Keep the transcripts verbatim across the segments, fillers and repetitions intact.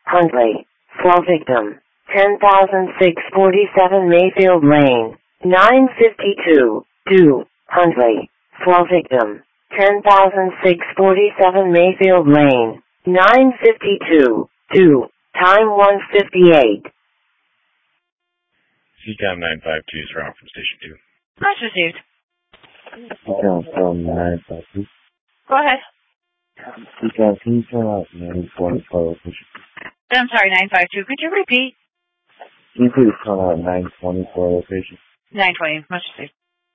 Huntley. Fall victim. ten thousand six hundred forty-seven Mayfield Lane. nine fifty-two. Do. Huntley. Fall victim. ten thousand six hundred forty-seven Mayfield Lane. nine fifty-two. Do. Time one fifty-eight. C COM nine five two is route from Station two. Much received. C COM from nine five two. Go ahead. C COM, can you turn out nine twenty-four location? I'm sorry, nine five two. Could you repeat? Can you please turn out nine twenty-four location? nine twenty. Much received.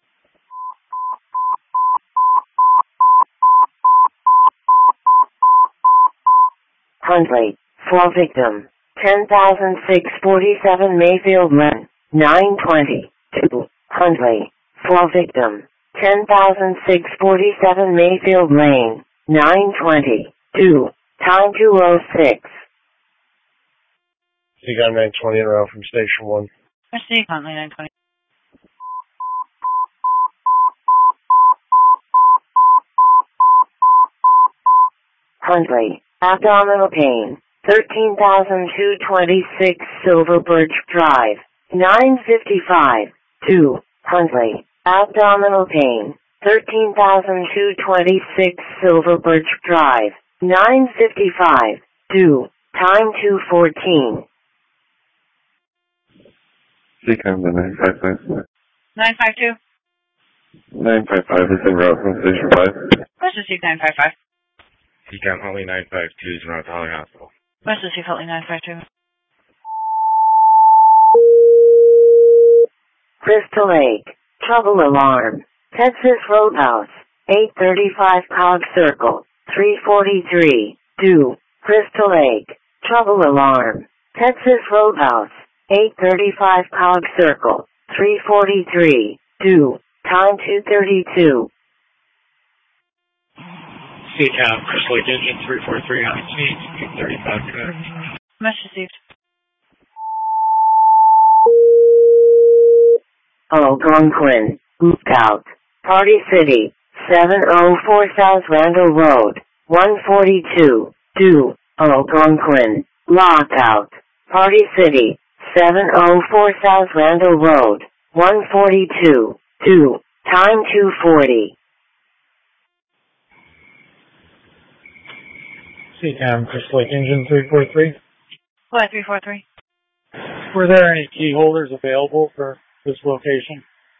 Huntley. Fall victim. ten thousand six hundred forty-seven Mayfield Lane. nine twenty-two. Huntley. Fall victim. ten thousand six hundred forty-seven Mayfield Lane. nine twenty-two. Time two oh six. C COM nine twenty en route from Station one. Much received, Huntley nine twenty. Huntley. Abdominal pain. thirteen thousand two hundred twenty-six Silver Birch Drive. nine fifty-five. two. Huntley. Abdominal pain. thirteen thousand two hundred twenty-six Silver Birch Drive. nine fifty-five. two. Time two fourteen. C COM to nine five five. nine five two. nine five five is en route from Station five. Much received, nine five five. C COM Huntley nine five two is en route to Holly Hospital. Much received, Huntley nine five two. Crystal Lake. Trouble alarm. Texas Roadhouse. eight thirty-five Cog Circle. three forty-three. Do. Crystal Lake. Trouble alarm. Texas Roadhouse. eight thirty-five Cog Circle. three forty-three. Do. Time two thirty-two. C COM Crystal Lake Engine three four three on speed. eight thirty-five connect. Much received. Algonquin. Booked out. Party City. seven oh four South Randall Road. one forty-two. Do. Algonquin. Locked out. Party City. seven oh four South Randall Road. one forty-two. Do. Time two forty. C COM Crystal Lake Engine three four three. Go ahead, three four three. Were there any key holders available for this location?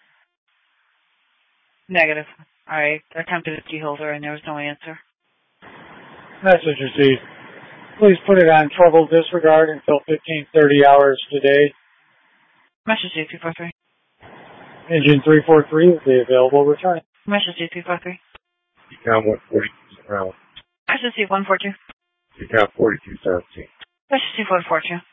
Negative. I attempted a key holder and there was no answer. Message received. Please put it on trouble disregard until fifteen thirty hours today. Much received, three four three. Engine three four three will be available returning. Much received, three four three. C COM one forty-two en route. Much received, one four two. C COM forty-two seventeen. Much received, one four two.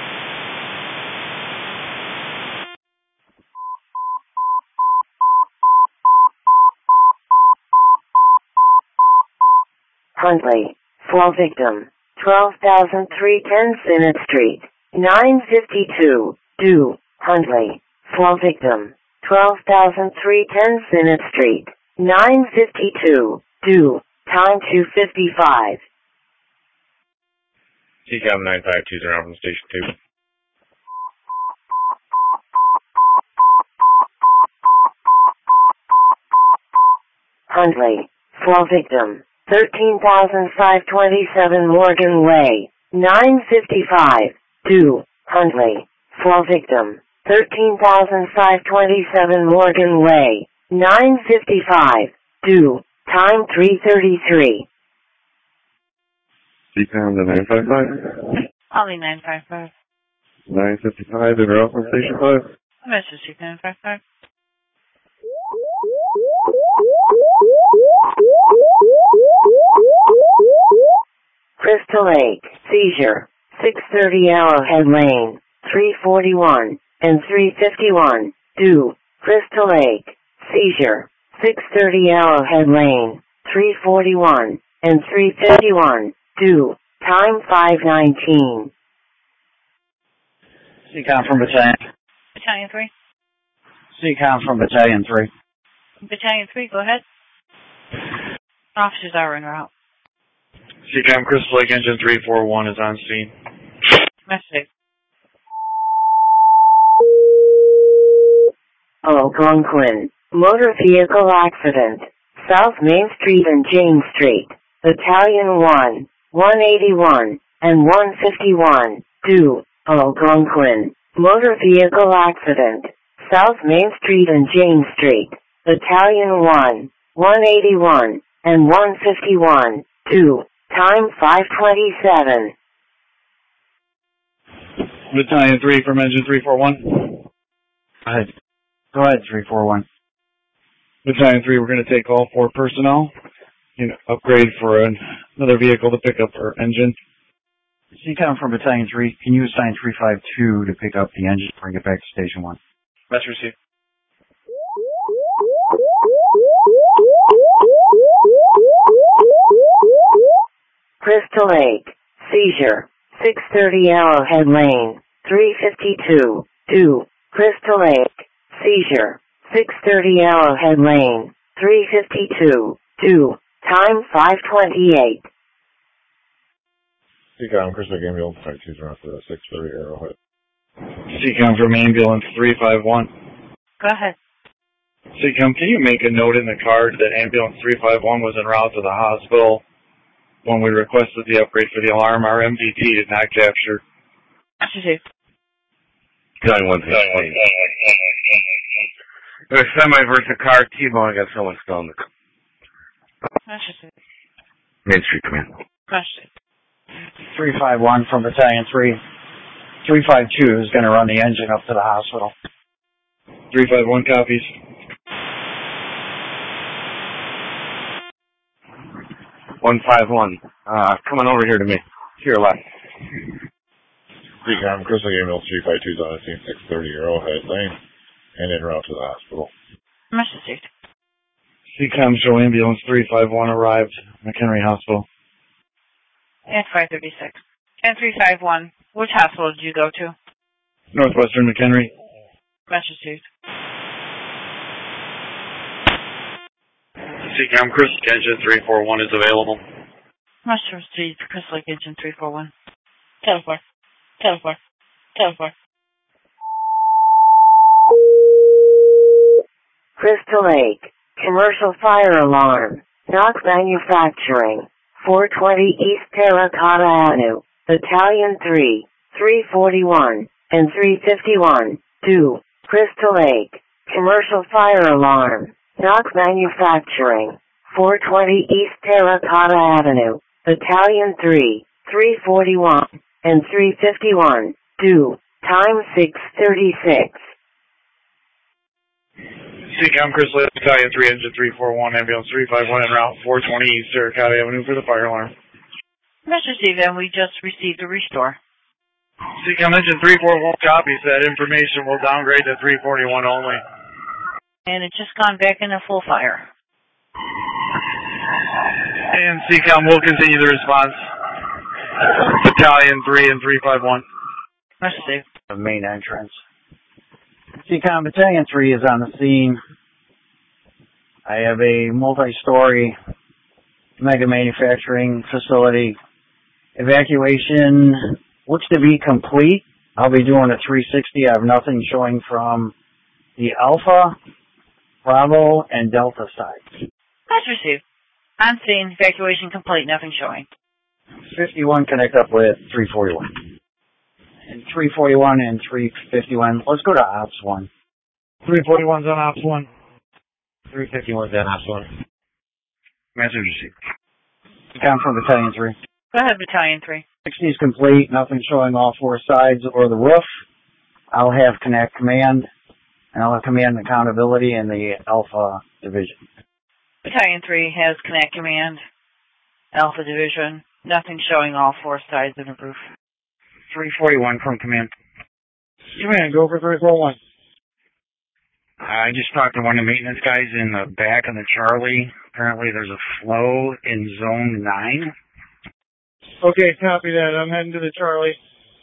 Huntley. Fall victim. twelve thousand three hundred ten Senate Street. nine fifty-two. Do. Huntley. Fall victim. twelve thousand three hundred ten Senate Street. nine fifty-two. Do. Time two fifty-five. C COM nine five two is en route from Station two. Huntley. Fall victim. thirteen thousand five hundred twenty-seven Morgan Way. nine fifty-five. Do. Huntley. Fall victim. thirteen thousand five hundred twenty-seven Morgan Way. nine fifty-five. Do. Time three thirty-three. C COM to nine five five. Only nine five five. nine fifty-five en route from Station five. Much received, nine five five. Crystal Lake. Seizure. six thirty Arrowhead Lane. three forty-one and three fifty-one. Do. Crystal Lake. Seizure. six thirty Arrowhead Lane. three forty-one and three fifty-one. Do. Time five nineteen. C COM from Battalion. Battalion three. C COM from Battalion three. Battalion three, go ahead. Officers are en route. C COM Crystal Lake Engine three four one is on scene. Message. Algonquin. Motor vehicle accident. South Main Street and James Street. Battalion one, one eighty-one, and one fifty-one, two, Algonquin. Motor vehicle accident. South Main Street and James Street. Battalion one, one eighty-one, and one fifty-one, two. Time five twenty-seven. Battalion three from engine three four one. Go ahead. Go ahead, three four one. Battalion three, we're going to take all four personnel. You know, upgrade for an, another vehicle to pick up our engine. C COM from Battalion three, can you assign three five two to pick up the engine before I get back to Station one? Message received. Crystal Lake. Seizure. six thirty Arrowhead Lane. three fifty-two, two. Crystal Lake. Seizure. six thirty Arrowhead Lane. three fifty-two, two. Time five twenty-eight. C COM, Crystal Lake Ambulance, five two zero for the six thirty Arrowhead. C COM from ambulance three five one. Go ahead. C COM, can you make a note in the card that ambulance three five one was en route to the hospital when we requested the upgrade for the alarm? Our M D T did not capture. Message. nine one six. It was semi versus car T-bone. I got someone still in the Message. Main Street Command. Message. three five one from Battalion three. three five two is going to run the engine up to the hospital. three five one copies. one five one. Uh, come on over here to me. To your left. C COM, Crystal Lake Ambulance three five two is on the scene, six thirty Arrowhead Lane, and en route to the hospital. Message. C COM, show ambulance three five one arrived at McHenry Hospital. And five thirty-six. And three five one. Which hospital did you go to? Northwestern McHenry. Message. C COM, Crystal Lake Engine three four one is available. Message received. Crystal Lake Engine three four one. Teleport. Teleport. Teleport. Crystal Lake. Commercial fire alarm. Knock Manufacturing. four twenty East Terracotta Avenue. Battalion three, three forty-one, and three fifty-one, two. Crystal Lake. Commercial fire alarm. Knock Manufacturing. four twenty East Terracotta Avenue. Battalion three, three forty-one, and three fifty-one, two. Time six thirty-six. C COM, Crystal Lake Battalion three, Engine three four one, Ambulance three five one, en route four twenty East Terracotta Avenue for the fire alarm. Message received, and we just received a restore. C COM, Engine three four one copies. That information will downgrade to three forty-one only. And it's just gone back into full fire. And C COM will continue the response. Battalion three and three five one. Message received. The main entrance. C COM, Battalion three is on the scene. I have a multi-story mega manufacturing facility. Evacuation looks to be complete. I'll be doing a three sixty. I have nothing showing from the Alpha, Bravo, and Delta sides. Message received. On scene. Evacuation complete. Nothing showing. fifty-one connect up with three forty-one. And three forty-one and three fifty-one. Let's go to Ops one. three forty-one's on Ops one. three fifty-one's on Ops one. Message received. Count from Battalion three. Go ahead, Battalion three. sixty is complete. Nothing showing all four sides or the roof. I'll have Connect Command, and I'll have Command Accountability in the Alpha Division. Battalion three has Connect Command, Alpha Division. Nothing showing all four sides of the roof. three forty-one from Command. Command, go for three four one. I just talked to one of the maintenance guys in the back of the Charlie. Apparently there's a flow in Zone nine. Okay, copy that. I'm heading to the Charlie.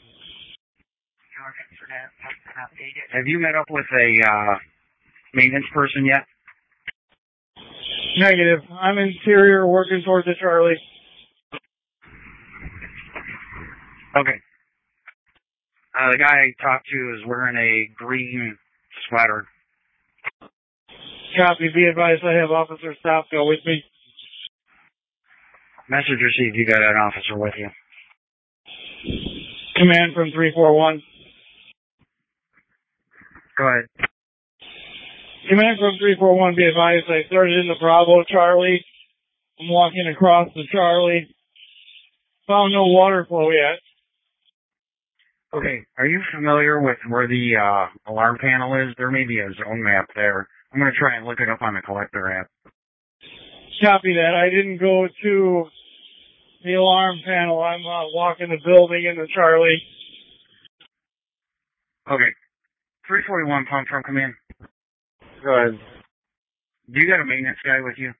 Have you met up with a uh, maintenance person yet? Negative. I'm interior working towards the Charlie. Okay. Uh, the guy I talked to is wearing a green sweater. Copy. Be advised I have Officer Stopko with me. Message received. You got an officer with you. Command from three four one. Go ahead. Command from three four one, be advised I started in the Bravo, Charlie. I'm walking across the Charlie. Found no water flow yet. Okay, are you familiar with where the uh, alarm panel is? There may be a zone map there. I'm going to try and look it up on the collector app. Copy that. I didn't go to the alarm panel. I'm uh, walking the building in the Charlie. Okay. three forty-one, pump from command. Go ahead. Do you got a maintenance guy with you?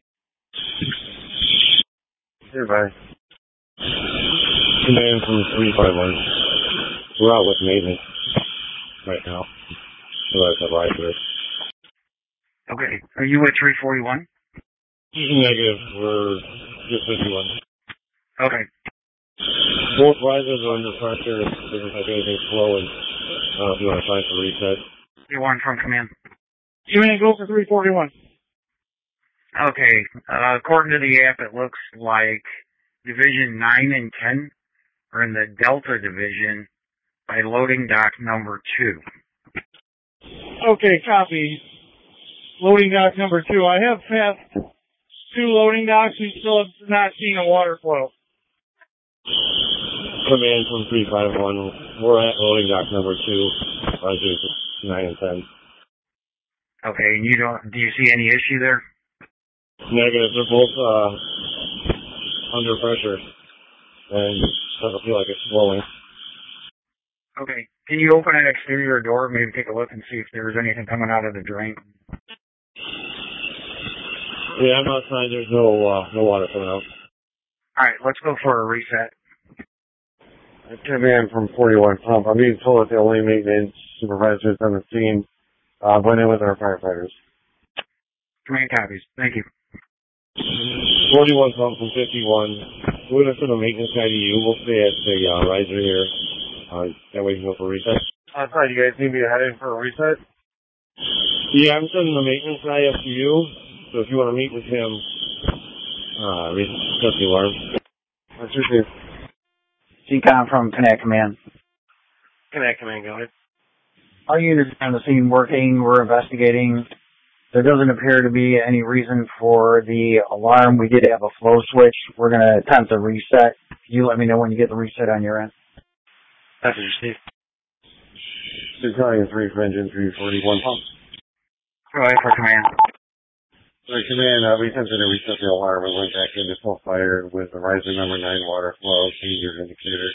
Here, bye. Command from three five one. We're out with maintenance right now. So that's a riser. Okay. Are you with three forty-one? Negative. We're just fifty-one. Okay. Both risers are under pressure. Doesn't have anything flowing. I don't know if you want to try for reset. one from command. You may go for three forty-one. Okay. Uh, according to the app, it looks like Division nine and ten are in the Delta Division by loading dock number two. Okay, copy. Loading dock number two. I have passed two loading docks. We still have not seen a water flow. Command from three five one. We're at loading dock number two. Risers nine and ten. Okay, and you don't, do you see any issue there? Negative. They're both uh, under pressure. And doesn't feel like it's flowing. Okay. Can you open an exterior door, maybe take a look and see if there's anything coming out of the drain? Yeah, I'm outside. There's no uh, no water coming out. All right, let's go for a reset. Command from forty-one pump. I'm being told that the only maintenance supervisors on the scene uh, went in with our firefighters. Command copies. Thank you. forty-one pump from fifty-one. We're going to send a maintenance guy to you. We'll stay at the uh, riser here. Uh, that way you can go for a reset. I'm sorry, you guys need me to head in for a reset? Yeah, I'm sending the maintenance guy up to you. So if you want to meet with him, uh, reset the alarm. That's your team. C COM from Connect Command. Connect Command, go ahead. Our units on the scene working. We're investigating. There doesn't appear to be any reason for the alarm. We did have a flow switch. We're going to attempt to reset. You let me know when you get the reset on your end. That's what you see. Two calling three for engine three forty-one pump. Go ahead for command. Sorry, command, uh, we attempted to reset the alarm and went back into full fire with the riser number nine water flow, change your indicator.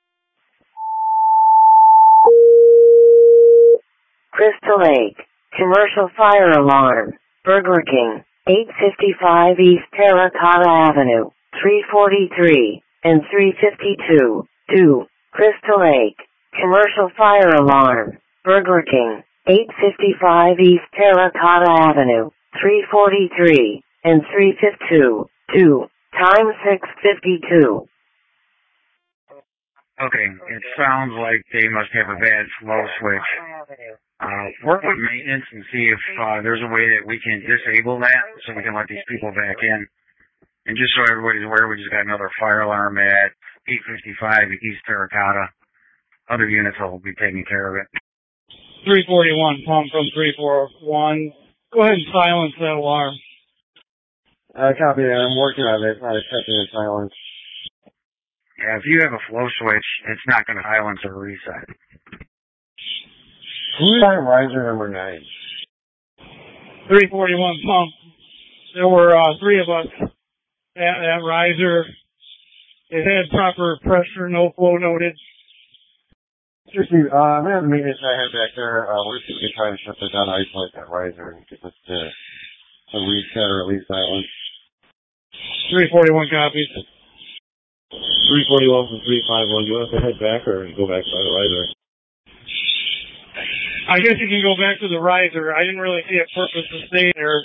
Crystal Lake. Commercial fire alarm. Burger King. eight fifty-five East Terracotta Avenue. three forty-three and three fifty-two. two. Crystal Lake. Commercial fire alarm. Burger King. eight fifty-five East Terracotta Avenue. three forty-three and three fifty-two. two. Time six fifty-two. Okay, it sounds like they must have a bad flow switch. Uh, work with maintenance and see if uh, there's a way that we can disable that so we can let these people back in. And just so everybody's aware, we just got another fire alarm at eight fifty-five East Terracotta. Other units will be taking care of it. three forty-one, pump from three forty-one. Go ahead and silence that alarm. Uh, copy that. I'm working on it. Not accepting the silence. Yeah, if you have a flow switch, it's not going to silence or reset. Who's on riser number nine? three forty-one pump. There were uh, three of us at that riser. It had proper pressure, no flow noted. Seriously, uh, I'm going to have the maintenance I have back there. Uh, we're just going to try to shut that down, isolate that riser, and get this to a reset or at least silence. three forty-one copies. three forty-one from three fifty-one. Do you want us to head back or go back by the riser? I guess you can go back to the riser. I didn't really see a purpose to stay there.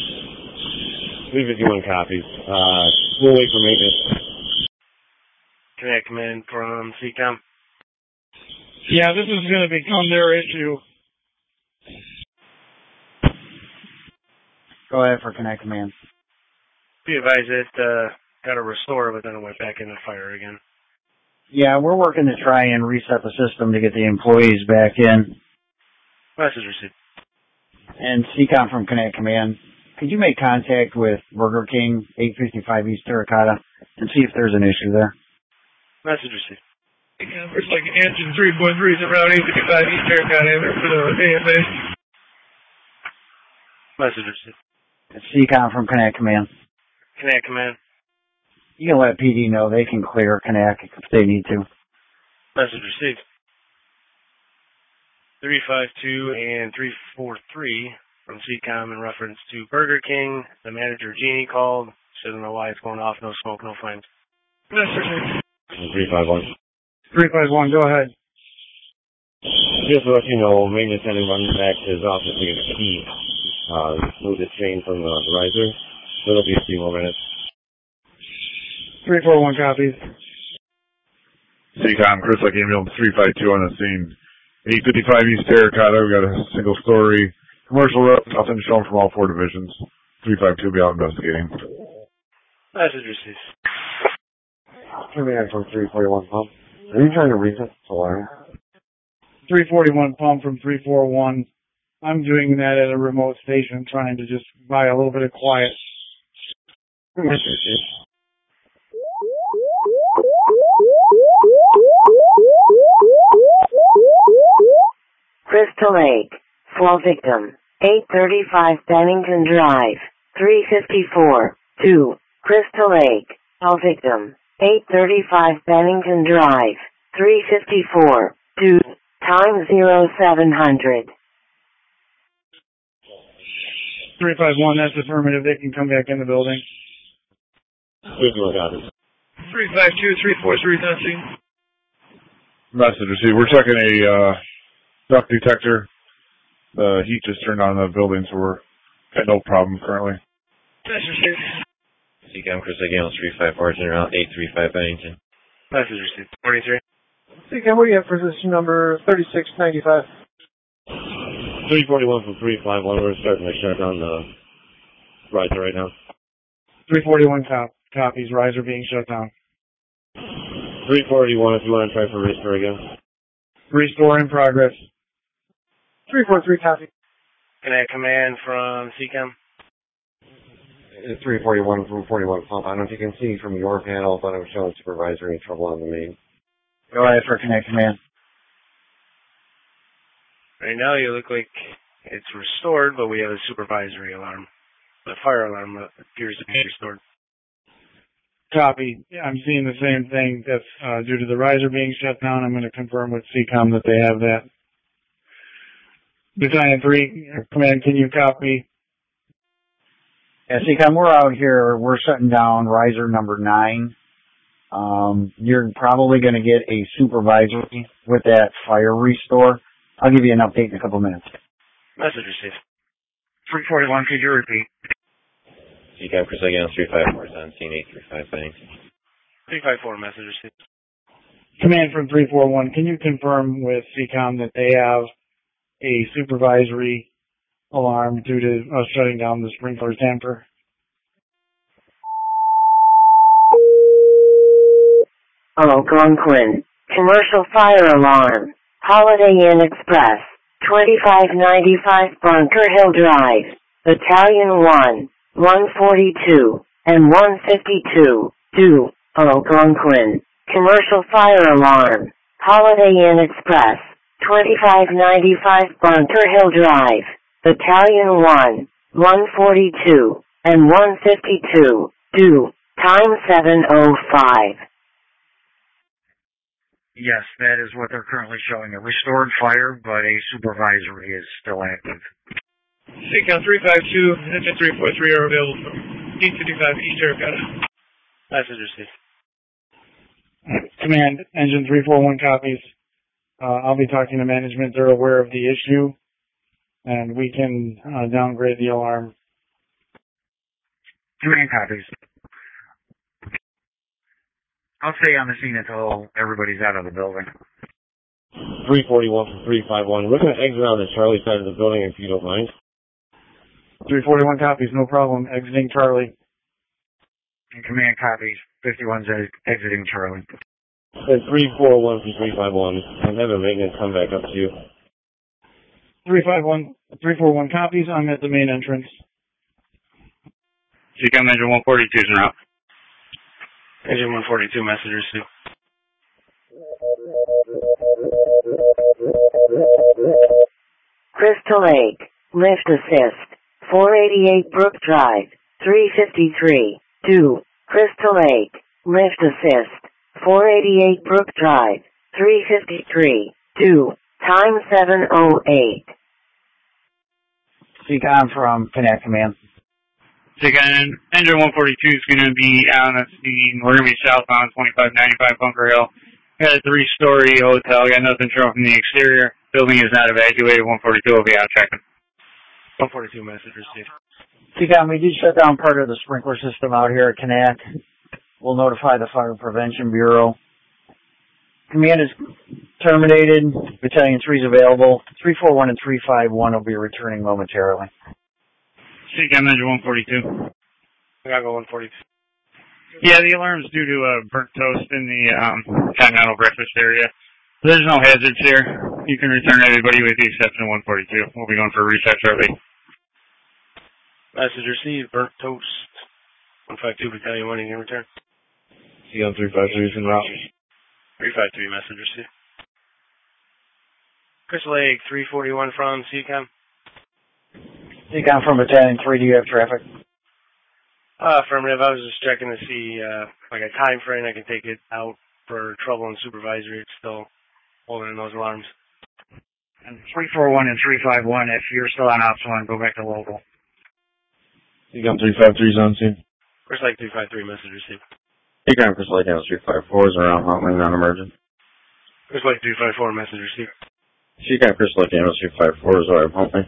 three fifty-one copies. Uh, we'll wait for maintenance. Connect command from C COM. Yeah, this is going to become their issue. Go ahead for Connect command. Be advised that uh, got to restore, but then it went back into fire again. Yeah, we're working to try and reset the system to get the employees back in. Message received. And C COM from Connect command. Could you make contact with Burger King, eight fifty-five East Terracotta, and see if there's an issue there? Message received. It's like engine three point three is around eight fifty-five East Terracotta for the A F A. Message received. It's C COM from Connect command. Connect command. You can let P D know they can clear Connect if they need to. Message received. three five two and three four three from C COM in reference to Burger King. The manager, Jeannie, called. She doesn't know why it's going off. No smoke, no flames. Message received. three five one. three five one, go ahead. Just to let you know, maintenance ending running back to his office to get a key. Uh, move the chain from the riser. So it'll be a few more minutes. three four one copies. C COM, Chris, like ambulance three five two on the scene. eight fifty-five East Terracotta, we got a single story commercial rep, nothing shown from all four divisions. three five two will be out investigating. Message received. Command from three forty-one pump. Are you trying to reset the alarm? three forty-one pump from three four one. I'm doing that at a remote station, trying to just buy a little bit of quiet. Crystal Lake, Fall Victim, eight thirty-five Bennington Drive, three fifty-four, two, Crystal Lake, Fall Victim, eight thirty-five Bennington Drive, three fifty-four, two, time zero seven hundred. three five one, that's affirmative. They can come back in the building. three five two, three four three, nothing. Message received. We're checking a uh, duct detector. The heat just turned on in the building, so we're got no problem currently. Message received. C COM, Chris Gale, three five four, general eight three five Bennington. Message received. forty-three. C COM, what do you have for position number thirty-six ninety-five? three forty-one from three five one. We're starting to shut down the riser right now. three forty-one cop copies, riser being shut down. three forty-one if you want to try for restore again. Restore in progress. three four three copy. Connect command from C COM. three forty-one from forty-one pump. I don't know if you can see from your panel, but I'm showing supervisory trouble on the main. Go ahead for Connect command. Right now you look like it's restored, but we have a supervisory alarm. The fire alarm appears to be restored. Copy. Yeah, I'm seeing the same thing. That's uh, due to the riser being shut down. I'm going to confirm with C COM that they have that. Battalion three, command, can you copy? Yeah, C COM, we're out here. We're shutting down riser number nine. Um, you're probably going to get a supervisory with that fire restore. I'll give you an update in a couple minutes. Message received. three forty-one, could you repeat? C COM, Chris Gale, three five four, on scene eight three five Bennington. three five four, message received. Command from three four one, can you confirm with C COM that they have a supervisory alarm due to us shutting down the sprinkler tamper? Algonquin, commercial fire alarm, Holiday Inn Express, twenty-five ninety-five Bunker Hill Drive, Battalion one, one forty-two, and one fifty-two, do, Algonquin, commercial fire alarm, Holiday Inn Express, twenty-five ninety-five Bunker Hill Drive, Battalion one, one forty-two, and one fifty-two, do, time seven oh five. Yes, that is what they're currently showing. A restored fire, but a supervisory is still active. C COM three five two, engine three four three are available from eight fifty-five East Terracotta. Message received. Command, engine three four one copies. Uh, I'll be talking to management. They're aware of the issue, and we can uh, downgrade the alarm. Command copies. I'll stay on the scene until everybody's out of the building. three forty-one from three five one. We're going to exit on the Charlie side of the building if you don't mind. three forty-one copies, no problem. Exiting Charlie. And command copies. fifty-one's exiting Charlie. And three four one from three five one. I'm having maintenance come back up to you. three five one, three four one copies. I'm at the main entrance. C COM engine one forty-two is en route. Engine one forty-two, message received. Crystal Lake, lift assist, four eighty-eight Brook Drive, three fifty-three, two, Crystal Lake, lift assist, four eighty-eight Brook Drive, three fifty-three, two, time seven oh eight. C COM from Connect Command. C COM, engine one forty-two is going to be on the scene. We're going to be southbound twenty-five ninety-five Bunker Hill. Got a three-story hotel. Got nothing showing from the exterior. Building is not evacuated. one forty-two will be out checking. one forty-two message received. C COM, we did shut down part of the sprinkler system out here at Connect. We'll notify the Fire Prevention Bureau. Command is terminated. Battalion three is available. three four one and three five one will be returning momentarily. C COM engine one forty-two. I gotta go one forty-two. Yeah, the alarm's due to uh, burnt toast in the um, continental breakfast area. There's no hazards here. You can return everybody with the exception of one forty-two. We'll be going for a reset shortly. Message received. Burnt toast. one fifty-two Battalion one, you can return. C COM three five three is en route. three five three message received. Crystal Lake three forty-one from C COM. C COM from Battalion three, do you have traffic? Uh, affirmative. I was just checking to see, uh, like a time frame I can take it out for trouble and supervisory. It's still holding in those alarms. And three four one and three five one, if you're still on Ops one, go back to local. C COM three five three is on scene. Crystal Lake three five three message received. C COM Crystal Lake House three five four is around Hotline non-emergent. Crystal Lake three five four message received. C COM Crystal Lake House three five four is around Hotline.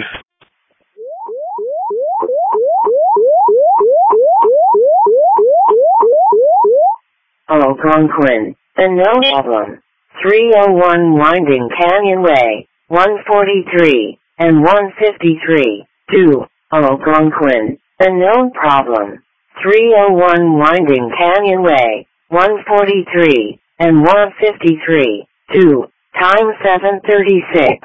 Algonquin, and no problem. three oh one Winding Canyon Way, one forty-three, and one fifty-three, two, Algonquin, and no problem. three oh one Winding Canyon Way, one forty-three, and one fifty-three, two, time seven thirty-six.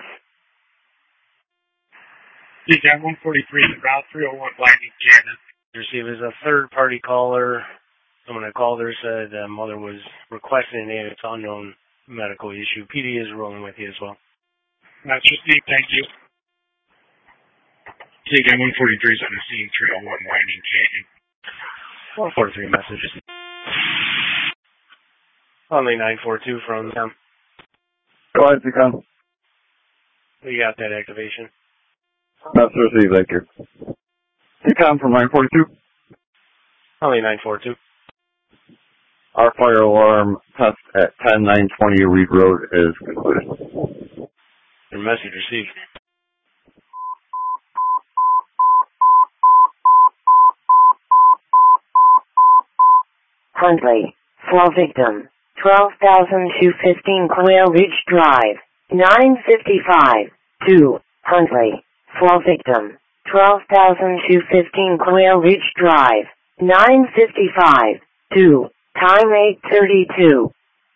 C COM one forty-three, Route three oh one Winding Canyon. Received as a third-party caller. Someone that called her said uh, mother was requesting an it's unknown medical issue. P D is rolling with you as well. That's received. Thank you. C COM one forty-three is on the scene, three oh one Winding Canyon. one forty-three message. Only nine four two from them. Go ahead, C COM. We got that activation. That's received, thank you. C COM from nine forty-two. Only nine four two. Our fire alarm test at ten nine twenty Reed Road is concluded. Your message received. Huntley, fall victim, twelve thousand two hundred fifteen Quail Ridge Drive, nine fifty-five, two, Huntley, fall victim, twelve thousand two hundred fifteen Quail Ridge Drive, nine fifty-five, two, time eight thirty-two.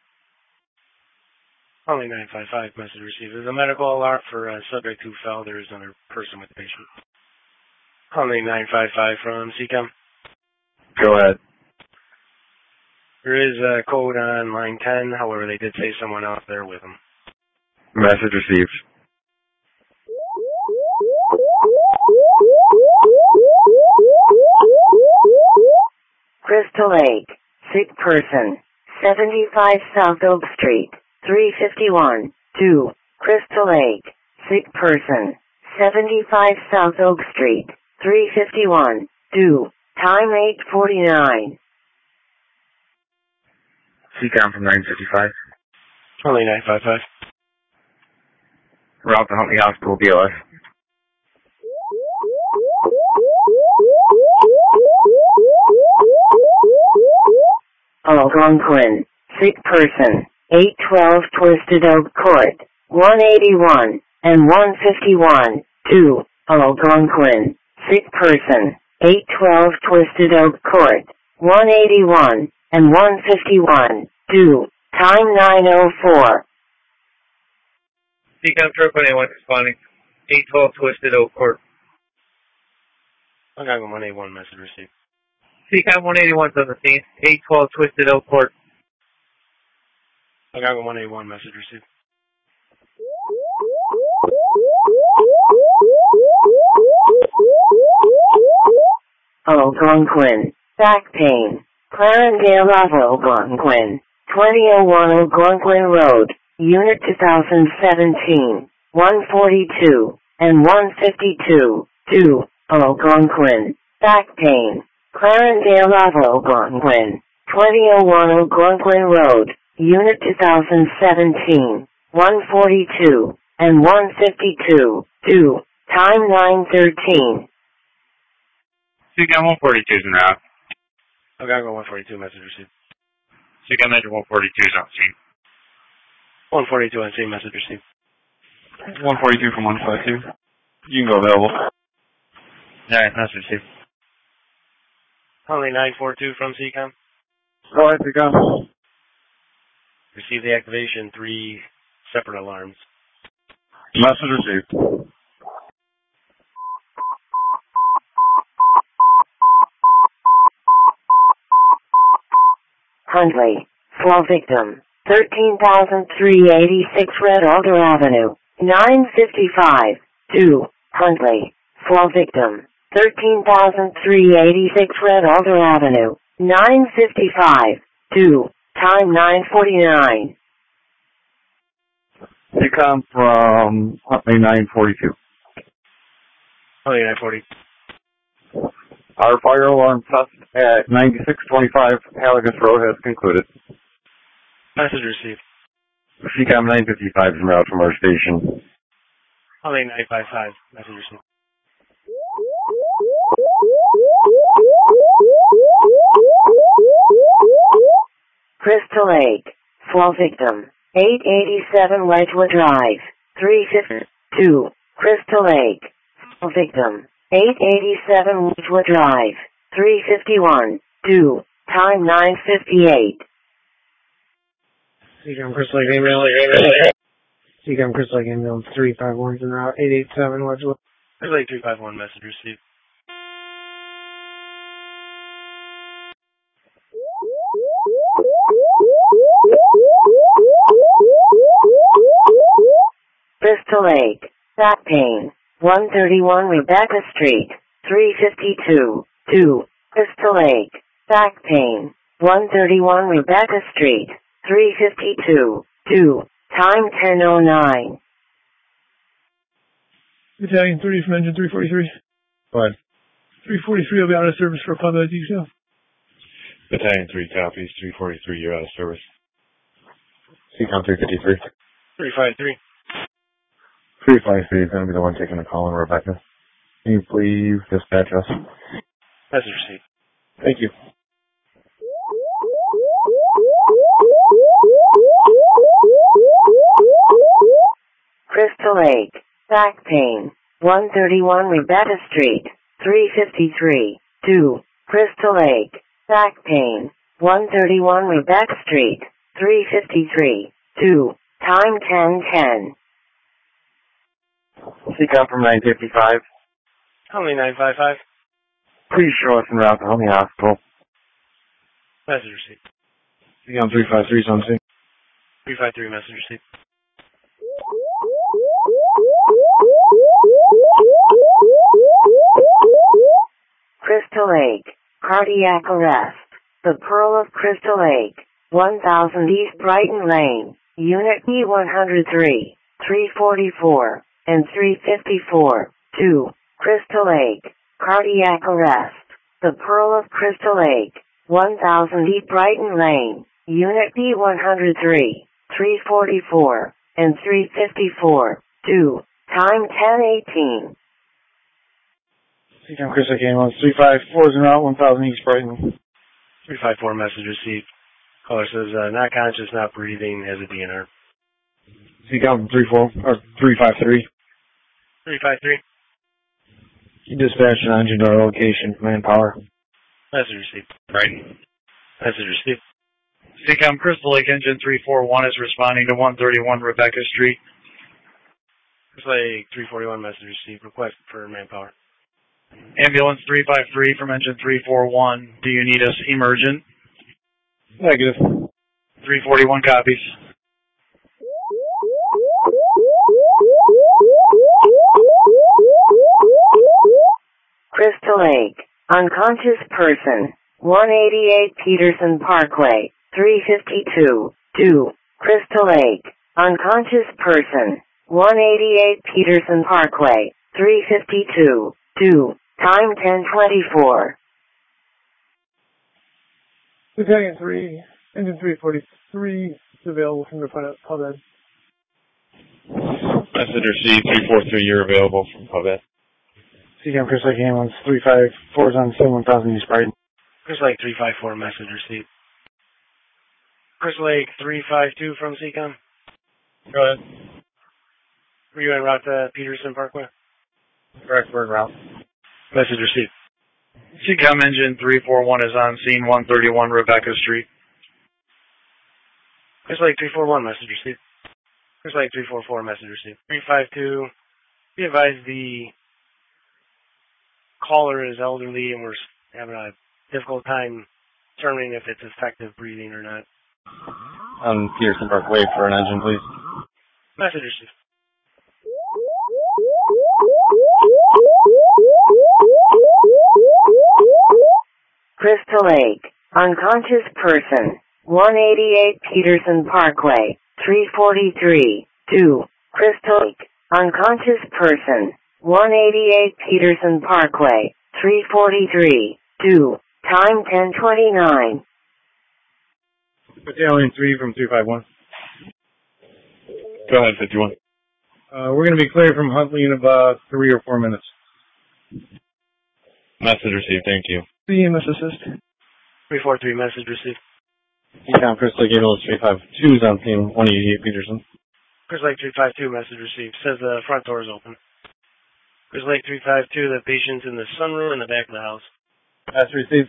Only nine five five message received. There's a medical alert for uh, subject who fell. There is another person with the patient. Only nine five five from C COM. Go ahead. There is a code on line ten. However, they did say someone else there with them. Message received. Crystal Lake, sick person, seventy-five South Oak Street, three fifty-one, two, Crystal Lake, sick person, seventy-five South Oak Street, three fifty-one, two, time eight forty-nine. C COM from nine fifty-five. Only nine five five. Route to Huntley Hospital, B L S. Algonquin, sick person, eight twelve Twisted Oak Court, one eighty-one, and one fifty-one, two, Algonquin, sick person, eight twelve Twisted Oak Court, one eighty-one, and one fifty-one, two, time nine oh four. Seacom Truck one eighty-one responding, eight twelve Twisted Oak Court. Algonquin one eighty-one, message received. Seacom one eighty-one's on the scene, eight twelve Twisted Oak Court. Algonquin one eighty-one, message received. Algonquin, back pain, Clarendale of Algonquin, twenty oh one Algonquin Road, Unit twenty seventeen, one forty-two, and one fifty-two, two, Algonquin, back pain, Clarendale of Algonquin, twenty oh one Algonquin Road, Unit twenty seventeen, one forty-two, and one fifty-two, two, time nine thirteen. Seacom one forty-two is en route. Algonquin one forty-two, message received. Seacom Engine one forty-two is on scene. one forty-two on scene, message received. one forty-two from one fifty-two. You can go available. Alright, message received. Only nine four two from Seacom. Go ahead, Seacom. Receive the activation, three separate alarms. Message received. Huntley, flow victim, thirteen thousand three hundred eighty-six Red Alder Avenue, nine fifty-five, two, Huntley, flow victim, thirteen thousand three hundred eighty-six Red Alder Avenue, nine fifty-five, two, time nine forty-nine. Seacom from Huntley nine forty-two. Huntley nine forty. Our fire alarm test at ninety-six twenty-five Halligus Road has concluded. Message received. Seacom nine fifty-five is en route from our station. Huntley nine fifty-five, message received. Crystal Lake, flow victim, eight eighty-seven Wedgewood Drive, three fifty-two, Crystal Lake, flow victim, eight eighty-seven Wedgewood Drive, three fifty-one, two, time nine fifty-eight. Seacom Crystal Lake email. Seacom Crystal Lake email three five one en route, eight eighty-seven Wedgewood. Crystal Lake three five one, message received. Crystal Lake, back pain, one thirty-one Rebecca Street, three fifty-two, two, Crystal Lake, back pain, one thirty-one Rebecca Street, three fifty-two, two, time ten oh nine. Battalion thirty from engine three forty-three. Go ahead. three forty-three will be out of service for combat detail. Battalion three copies, three forty-three, you're out of service. Seacom three fifty-three. three five three. three five three is going to be the one taking the call in, Rebecca. Can you please dispatch us? Message received. Thank you. Crystal Lake, back pain, one thirty-one Rebecca Street, three fifty-three, two, Crystal Lake, back pain, one thirty-one Rebecca Street, three fifty-three, two, time ten ten. Seacom from nine fifty-five. Huntley nine fifty-five. Please show us en route to Huntley Hospital. Message received. Seacom three five three is on scene. three five three, message received. Crystal Lake, cardiac arrest. The Pearl of Crystal Lake, one thousand East Brighton Lane, Unit E one oh three, three forty-four, and three fifty-four, two, Crystal Lake, cardiac arrest. The Pearl of Crystal Lake, one thousand East Brighton Lane, Unit E one oh three, three forty-four, and three fifty-four, two, time ten eighteen. Seacom Crystal Lake ambulance three five four is en route, one thousand East Brighton. three five four, message received. Caller says, uh, not conscious, not breathing, has a D N R. C COM from three four, or three five three. three five three. You dispatched an engine to our location, manpower. Message received. Right. Message received. C COM Crystal Lake Engine three four one is responding to one thirty-one Rebecca Street. Crystal Lake three forty-one, message received. Request for manpower. Ambulance three five three from engine three four one. Do you need us emergent? Negative. three forty-one copies. Crystal Lake, unconscious person, one eighty-eight Peterson Parkway, three fifty-two, two. Crystal Lake, unconscious person, one eighty-eight Peterson Parkway, three fifty-two, two. Time ten twenty-four. Battalion three, engine three forty-three, is available from the pub ed. Message received, three four three, you're available from pub ed. C COM Crystal Lake Ambulance three five four is on the same one thousand East Brighton. Crystal Lake three five four, message received. Crystal Lake three five two from C COM. Go ahead. Were you en route to Peterson Parkway? Correct, we're en route. Message received. C COM Engine three four one is on scene one thirty-one Rebecca Street. Crystal Lake three four one, message received. Crystal Lake three four four, message received. three five two, be advised the caller is elderly and we're having a difficult time determining if it's effective breathing or not. On Peterson Parkway for an engine, please. Message received. Crystal Lake, unconscious person, one eighty-eight Peterson Parkway, three forty-three, two. Crystal Lake, unconscious person, one eighty-eight Peterson Parkway, three forty-three, two. Time ten twenty-nine. Battalion three from three five one. Go ahead, fifty-one. Uh, we're going to be clear from Huntley in about three or four minutes. Message received, thank you. B M S assist. three four three, message received. C COM Crystal Lake Ambulance three five two is on scene one eighty-eight Peterson. Crystal Lake three five two, message received. Says the front door is open. Crystal Lake three five two, the patient's in the sunroom in the back of the house. Message received.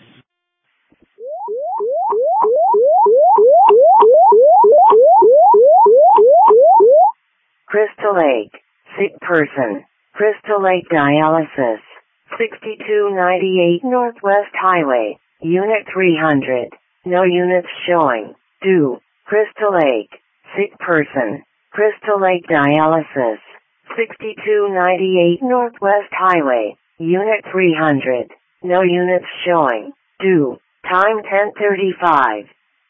Crystal Lake, sick person, Crystal Lake dialysis, sixty-two ninety-eight Northwest Highway, Unit three hundred, no units showing, due, Crystal Lake, sick person, Crystal Lake dialysis, sixty-two ninety-eight Northwest Highway, Unit three hundred, no units showing, due, time ten thirty-five.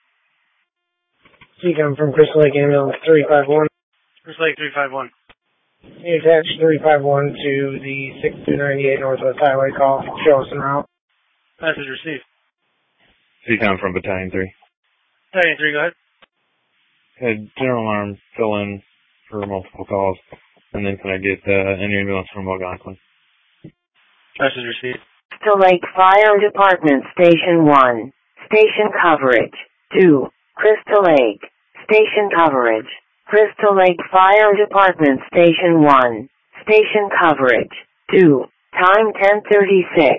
C COM from Crystal Lake Ambulance three five one. Crystal Lake three five one. You attach three five one to the sixty-two ninety-eight Northwest Highway call. Show us en route. Message received. C COM from Battalion three. Battalion three, go ahead. Had general alarm fill in for multiple calls, and then can I get uh, any ambulance from Algonquin? Message received. Crystal Lake Fire Department Station one, station coverage, two. Crystal Lake, station coverage. Crystal Lake Fire Department Station one, station coverage, two. Time ten thirty-six.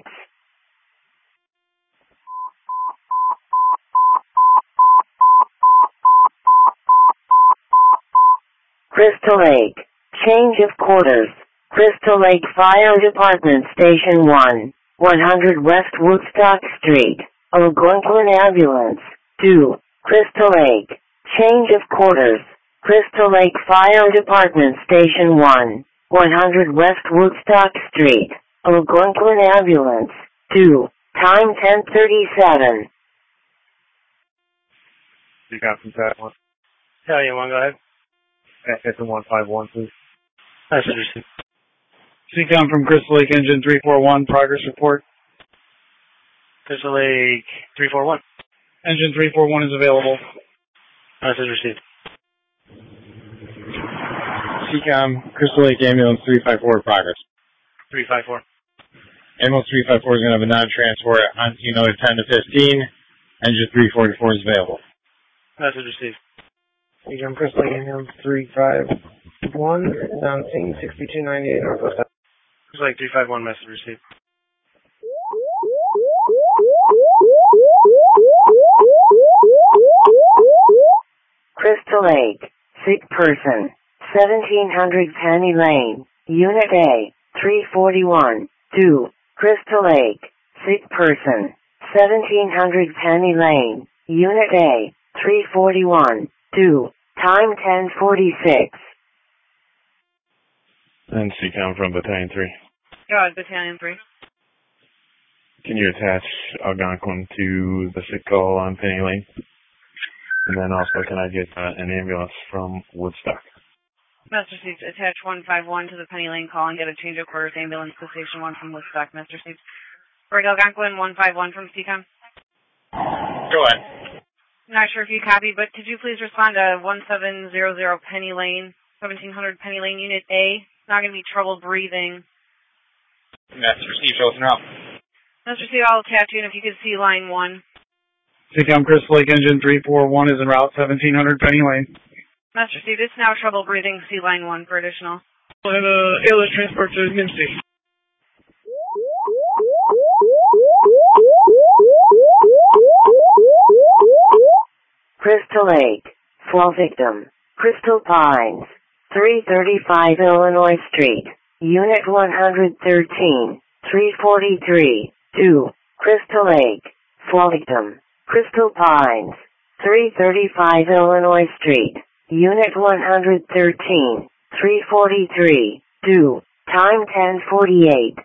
Crystal Lake, change of quarters. Crystal Lake Fire Department Station one, one hundred West Woodstock Street, Algonquin Ambulance, two. Crystal Lake, change of quarters. Crystal Lake Fire Department Station one, one hundred West Woodstock Street, Algonquin Ambulance, two. Time ten thirty-seven. C COM from Battalion one. Battalion one, go ahead. Access in one five one, please. Message received. C COM from Crystal Lake Engine three four one, progress report. Crystal Lake three four one. Engine three four one is available. Message received. C COM Crystal Lake Ambulance three five four, progress. three five four. Ambulance three five four is going to have a non-transport on scene at ten to fifteen. Engine three forty-four is available. Message received. Jim Crystal Lake three five one, on scene sixty-two ninety-eight Northwest. Crystal Lake three five one, message received. Crystal Lake, sick person, seventeen hundred Penny Lane, Unit A, three forty-one, two. Crystal Lake, sick person, seventeen hundred Penny Lane, Unit A, three forty-one, two. Time ten forty-six. And C COM from Battalion three. Go ahead, Battalion three. Can you attach Algonquin to the sick call on Penny Lane? And then also, can I get uh, an ambulance from Woodstock? Master Seats, attach one five one to the Penny Lane call and get a change of quarters ambulance to Station one from Woodstock. Master Seats. Brig Algonquin one five one from C COM. Go ahead. Not sure if you copied, but could you please respond to one seven zero zero Penny Lane, seventeen hundred Penny Lane, Unit A? It's not going to be trouble breathing. Message received, open up. Master Seat, I'll attach you, and if you could see line one. C COM Crystal Lake Engine three four one is en route, seventeen hundred Penny Lane. Master Seat, it's now trouble breathing. See line one for additional. We'll have a A L S transport to Mincy. Crystal Lake, fall victim, Crystal Pines, three thirty-five Illinois Street, Unit one thirteen, three forty-three, two. Crystal Lake, fall victim, Crystal Pines, three thirty-five Illinois Street, Unit one thirteen, three forty-three, two. Time ten forty-eight.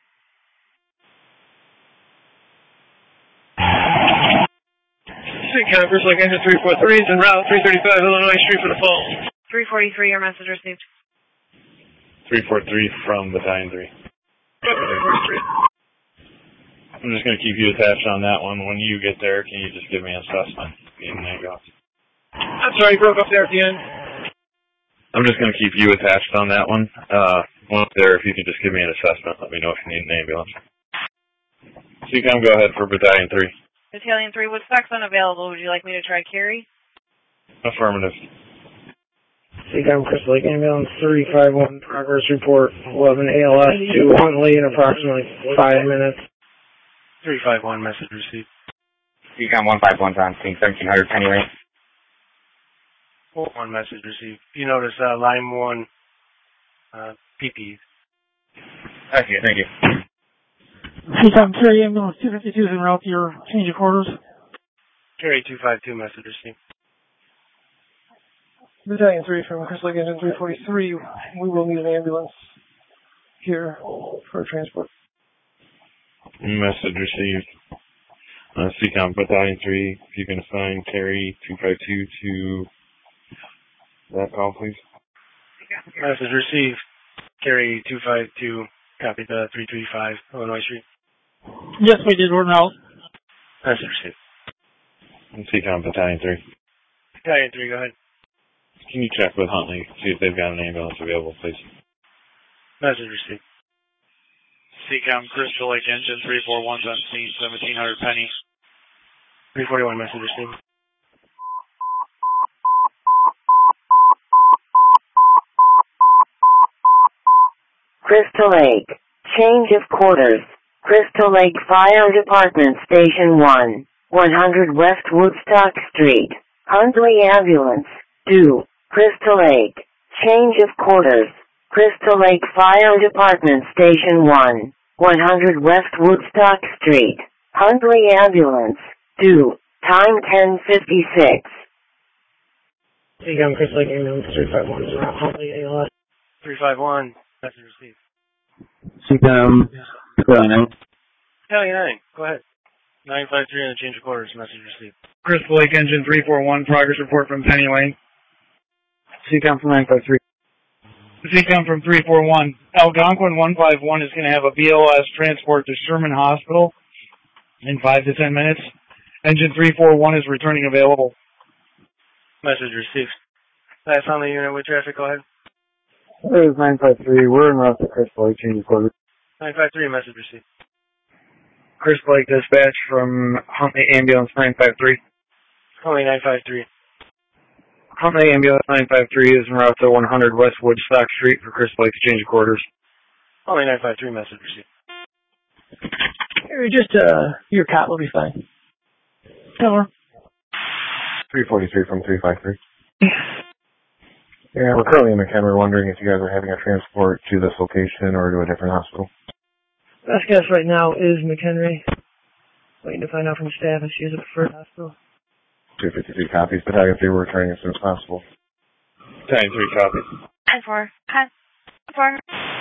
C COM Crystal Lake Engine three four three is en route, three thirty-five Illinois Street for the fall. three forty-three, your message received. three four three from Battalion three. I'm just going to keep you attached on that one. When you get there, can you just give me an assessment? Being negative. I'm sorry, you broke up there at the end. I'm just going to keep you attached on that one. Uh, once there, if you could just give me an assessment, let me know if you need an ambulance. C COM, go ahead for Battalion three. Battalion three, Woodstock's unavailable. Would you like me to try Carrie? Affirmative. C COM Crystal Lake Ambulance three five one, progress report eleven A L S to Huntley in approximately five minutes. three five one, message received. C COM one five one's on scene, seventeen hundred Penny Lane. One message received. You notice uh, line one, uh, P Ps. Thank you, thank you. C COM Carrie Ambulance two fifty-two is en route to your change of quarters. Carrie two five two, message received. Battalion three from Crystal Lake Engine three forty-three, we will need an ambulance here for transport. Message received. Uh, C COM Battalion three, if you can assign Carrie two five two to that call, please. Message received. Carrie two five two, copy the three three five Illinois Street. Yes, we did. We're out. Message received. And C COM Battalion three. Battalion three, go ahead. Can you check with Huntley, see if they've got an ambulance available, please? Message received. C COM Crystal Lake Engine three four one's on scene, seventeen hundred Penny. three forty-one, message received. Crystal Lake, change of quarters, Crystal Lake Fire Department Station one, one hundred West Woodstock Street, Huntley Ambulance, two. Crystal Lake, change of quarters, Crystal Lake Fire Department Station one, one hundred West Woodstock Street, Huntley Ambulance, two. Time ten fifty-six. C COM Crystal Lake Ambulance three five one, Huntley A L S. three five one, message received. C COM, Battalion nine, go ahead. nine five three on the change of quarters, message received. Crystal Lake Engine three four one, progress report from Penny Lane. C COM from nine five three. C COM from three four one. Algonquin one five one is going to have a B L S transport to Sherman Hospital in five to ten minutes. Engine three four one is returning available. Message received. Last on the unit with traffic, go ahead. This is nine five three. We're in route to Crystal Lake, change of quarters. nine five three, message received. Crystal Lake dispatch from Huntley Ambulance nine five three. Huntley nine five three. Huntley Ambulance nine five three is en route to one hundred West Woodstock Street for Crystal Lake Exchange of Quarters. Huntley nine five three, message received. Harry, just, uh, your cot will be fine. Tower. three forty-three from three five three. Yeah, we're currently in McHenry. We're wondering if you guys are having a transport to this location or to a different hospital. Best guess right now is McHenry. Waiting to find out from staff if she has a preferred hospital. two fifty-three copies. Battalion three, we're returning as soon as possible. Battalion three copies. ten four. ten four.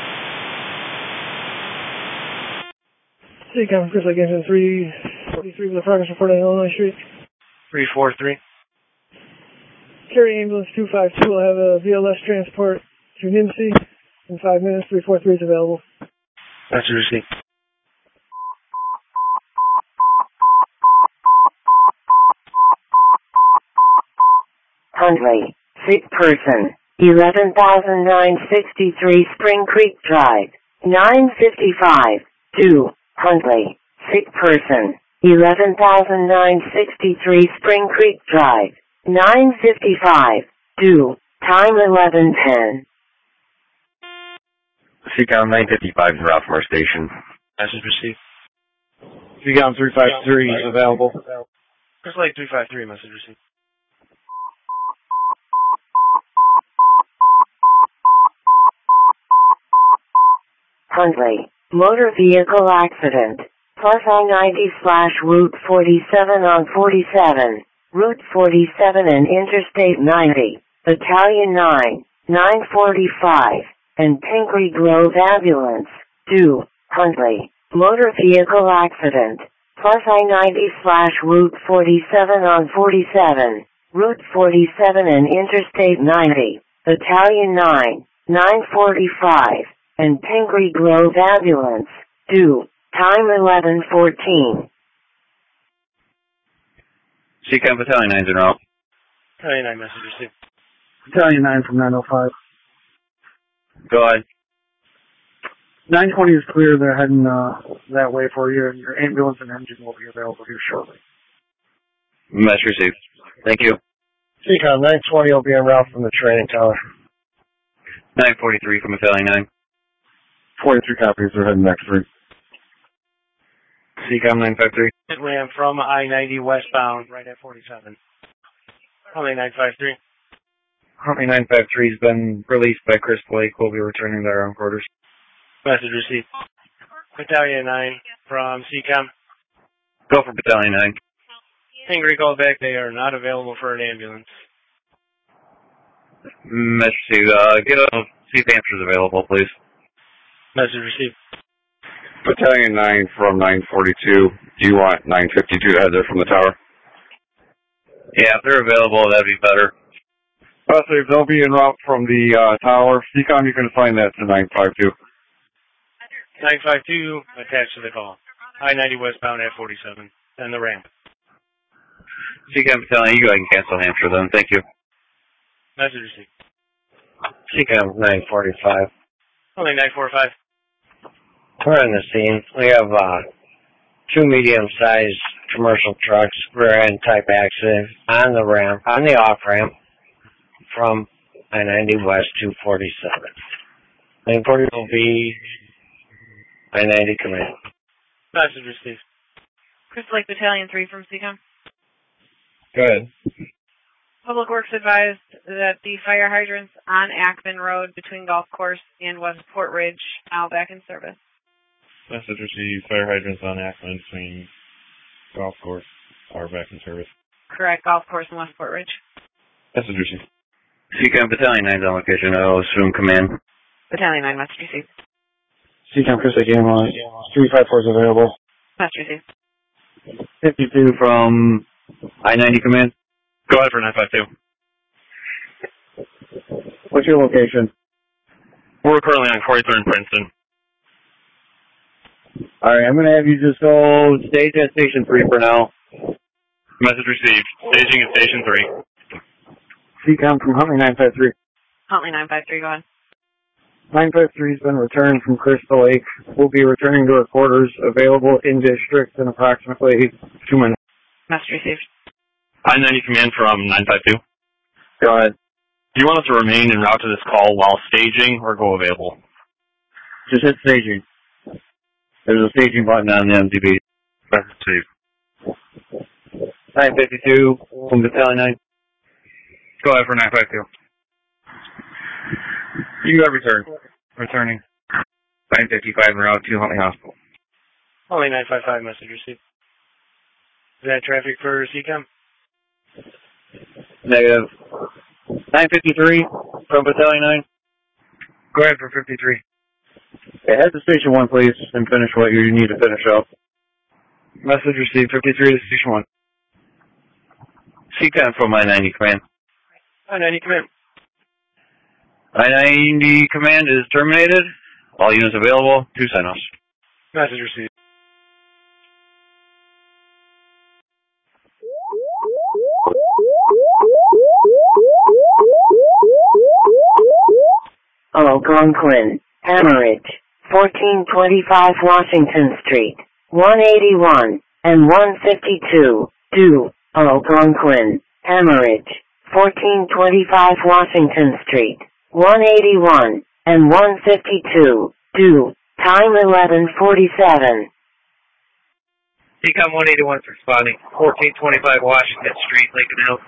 City County, Crystal Lake Engine three forty-three with a progress report on Illinois Street. three four three. Carry Ambulance two five two will have a V L S transport to Nimsey in five minutes. three four three is available. Message received. Huntley, sick person, eleven thousand nine hundred sixty-three Spring Creek Drive, nine fifty-five, two, Huntley, sick person, eleven thousand nine hundred sixty-three Spring Creek Drive, nine fifty-five, two, time eleven ten. C COM nine fifty-five is en route from our station. Message received. C COM three five three is available. Crystal Lake three five three, message received. Huntley, motor vehicle accident, plus I ninety slash Route forty-seven on forty-seven, Route forty-seven and Interstate ninety, Battalion nine, nine forty-five, and Pingree Grove Ambulance, two, Huntley, motor vehicle accident, plus I ninety slash Route forty-seven on forty-seven, Route forty-seven and Interstate ninety, Battalion nine, nine forty-five, and Pingree Grove Ambulance, two, time eleven fourteen. C COM Battalion nine's en route. Battalion nine, message received. Battalion nine from nine oh five. Go ahead. nine twenty is clear. They're heading uh, that way for you, and your ambulance and engine will be available here shortly. Message received. Thank you. C COM nine twenty will be en route from the training tower. nine forty-three from Battalion nine. forty-three copies. We're heading next week. C COM nine five three. Ram from I ninety westbound, right at forty-seven. Huntley nine five three. Huntley nine five three has been released by Crystal Lake. We'll be returning to our own quarters. Message received. Battalion nine from C COM. Go for Battalion nine. Pingree called back. They are not available for an ambulance. Message received. Uh, get a, see if Hampshire's available, please. Message received. Battalion nine from nine forty-two. Do you want nine fifty-two to head there from the tower? Yeah, if they're available, that'd be better. Uh, so if they'll be en route from the uh, tower, C COM, you can assign that to nine five two. nine five two attached to the call. I ninety westbound at forty-seven. And the ramp. C COM Battalion, you go ahead and cancel Hampshire then. Thank you. Message received. C COM nine forty-five. Only nine forty-five. We're on the scene. We have uh, two medium-sized commercial trucks, rear-end type accident on the ramp, on the off-ramp from I ninety West to forty-seven. nine forty will be I ninety command. Message received. Crystal Lake Battalion three from C COM. Go ahead. Public Works advised that the fire hydrants on Ackman Road between Golf Course and Westport Ridge now back in service. Message received. Fire hydrants on Ackman between Golf Course are back in service. Correct, Golf Course and Westport Ridge. Message received. C COM Battalion nine's on location. I'll assume command. Battalion nine, message received. C COM Crystal Lake Ambulance three five four is available. Message received. fifty-two from I ninety command. Go ahead for nine five two. What's your location? We're currently on forty-third and Princeton. Alright, I'm going to have you just go stage at Station three for now. Message received. Staging at Station three. C COM from Huntley nine five three. Huntley nine five three, go ahead. nine five three has been returned from Crystal Lake. We'll be returning to our quarters, available in district in approximately two minutes. Message received. I ninety command from nine five two. Go ahead. Do you want us to remain en route to this call while staging or go available? Just hit staging. There's a staging button on the M D B. nine fifty-two from Battalion nine. Go ahead for nine five two. You got return. Returning. nine fifty-five en route to Huntley Hospital. Only nine five five message received. Is that traffic for C COM? Negative. nine fifty-three from Battalion nine. Go ahead for fifty-three. Okay, head to Station one, please, and finish what you need to finish up. Message received, fifty-three to Station one. C COM from I ninety Command. I ninety Command. I ninety Command is terminated. All units available, two sign-offs. Message received. Algonquin, Hemorrhage, fourteen twenty-five Washington Street, one eighty-one, and one fifty-two, due, Algonquin, Hemorrhage, fourteen twenty-five Washington Street, one eighty-one, and one fifty-two, due, time eleven forty-seven. C COM one eighty-one is responding, fourteen twenty-five Washington Street, Lincoln Hills.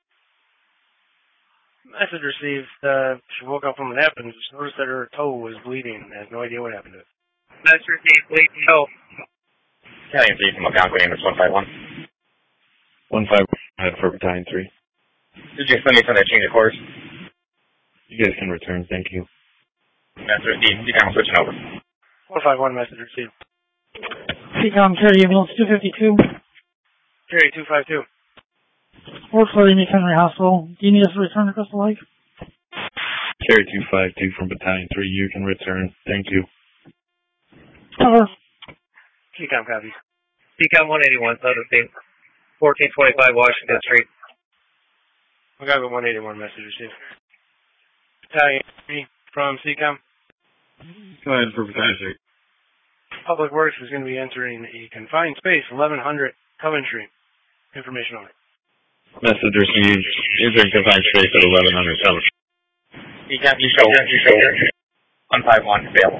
Message received. Uh, she woke up from a nap and just noticed that her toe was bleeding. I have no idea what happened to it. Message received, bleeding toe. Battalion three from Algonquin, Anders one five one. one five one, head for Battalion three. Did you explain me something that change of course? You guys can return, thank you. Message received. C COM switching over. one five one message received. C COM, Cherry Ambulance two fifty-two. Cherry two five two. We're floating to Henry Hospital. Do you need us to return to Crystal Lake? Cherry two five two from Battalion three, you can return, thank you. Cover. C COM copies. C COM one eighty-one, Southern State, fourteen twenty-five Washington Street. We got a one eighty-one message received. Battalion three from C COM. Go ahead for Battalion three. Public Works is going to be entering a confined space, eleven hundred Coventry. Information only. Message received. Entering confined space at eleven hundred Coventry. C COM, you show, you show. one five one, available.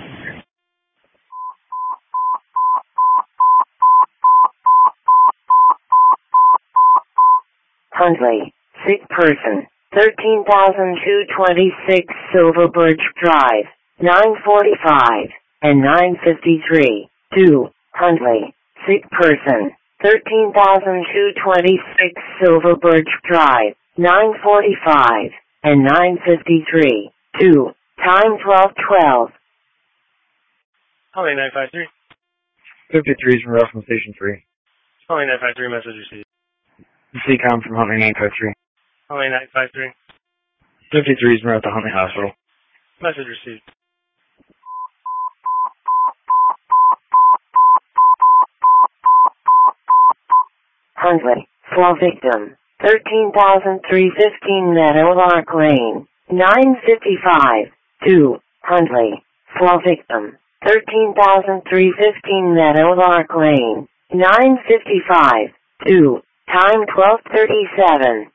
Huntley, sick person, thirteen thousand two hundred twenty-six Silver Birch Drive, nine forty-five, and nine fifty-three, due, Huntley, sick person, thirteen thousand two hundred twenty-six Silver Birch Drive, nine forty-five, and nine fifty-three, due, time twelve twelve. Holly nine five three. fifty-three is from Ruff from Station three. Holly nine five three message received. C COM from Huntley nine five three. Holly nine five three. fifty-three is from at the Huntley Hospital. Message received. Huntley, slow victim, thirteen thousand three hundred fifteen Meadowlark Lane, nine fifty-five, due, Huntley, slow victim, thirteen thousand three hundred fifteen Meadowlark Lane, nine fifty-five, due, time twelve thirty-seven.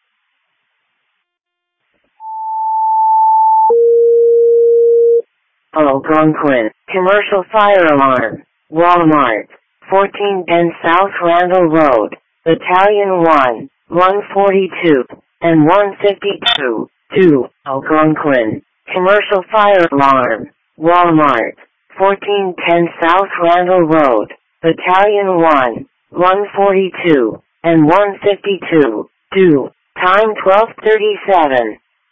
Algonquin, commercial fire alarm, Walmart, fourteen ten South Randall Road, Battalion one, one forty-two, and one fifty-two, due, Algonquin, commercial fire alarm, Walmart, fourteen ten South Randall Road, Battalion one, one forty-two, and one fifty-two, due, time twelve thirty-seven.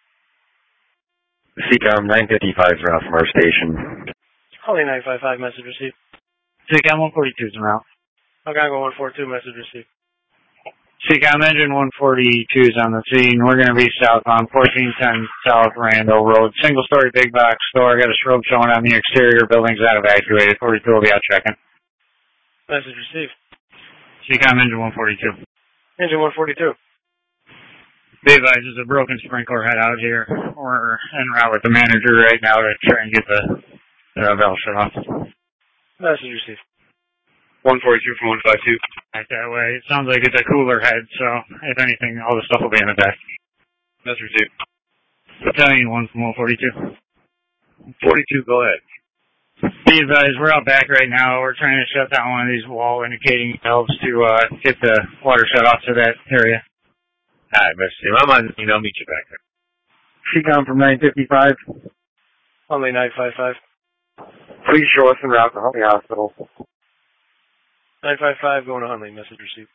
C COM nine fifty-five is around from our station. Holly nine five five message received. C COM one forty-two is around. Algonquin one four two message received. C COM engine one forty-two is on the scene. We're going to be south on fourteen ten South Randall Road. Single story big box store. Got a strobe showing on the exterior. Building's not evacuated. forty-two will be out checking. Message received. C COM engine one forty-two. Engine one forty-two. Be advised, there's a broken sprinkler head out here. We're en route with the manager right now to try and get the, the valve shut off. Message received. one forty-two from one five two. Right that way. It sounds like it's a cooler head, so if anything, all the stuff will be in the back. That's received. Battalion one from one forty-two. forty-two, go ahead. Be advised, we're out back right now. We're trying to shut down one of these wall indicating valves to uh, get the water shut off to that area. Alright, Mister Steve, I'm on, you know, meet you back there. She-Com from nine fifty-five. Huntley nine five five. Please show us en route to Huntley Hospital. nine five five going to Huntley. Message received.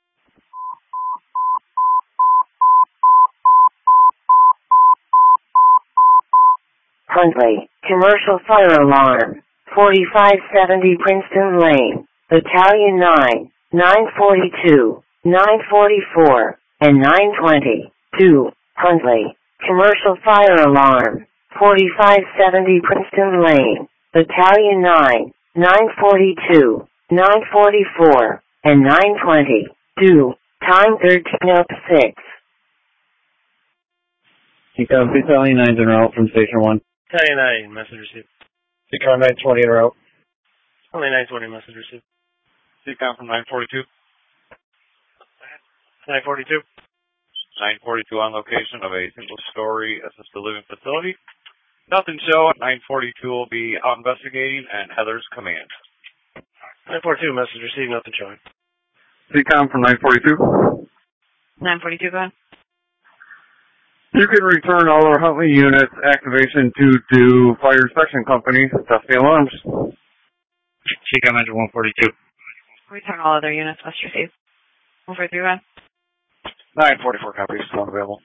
Huntley, commercial fire alarm, forty-five seventy Princeton Lane, Battalion nine, nine forty-two, nine forty-four, and nine twenty. two. Huntley, commercial fire alarm, forty-five seventy Princeton Lane, Battalion nine, nine forty-two, nine forty-four, and nine twenty. two. Time thirteen oh six. C-Com Battalion nine's en route from Station one. Battalion nine, message received. C-Com nine twenty en route. Huntley nine twenty, message received. C-Com from nine forty-two. nine forty-two. nine forty-two on location of a single-story assisted living facility. Nothing showing. nine forty-two will be out investigating, and Heather's command. nine forty-two, message received, nothing showing. C-Com from nine forty-two. nine forty-two, go ahead. You can return all our Huntley units activation to to Fire Section Company, test the alarms. C-Com engine one forty-two. Return all other units, must receive. one forty-three, go ahead. nine forty-four copies, still unavailable.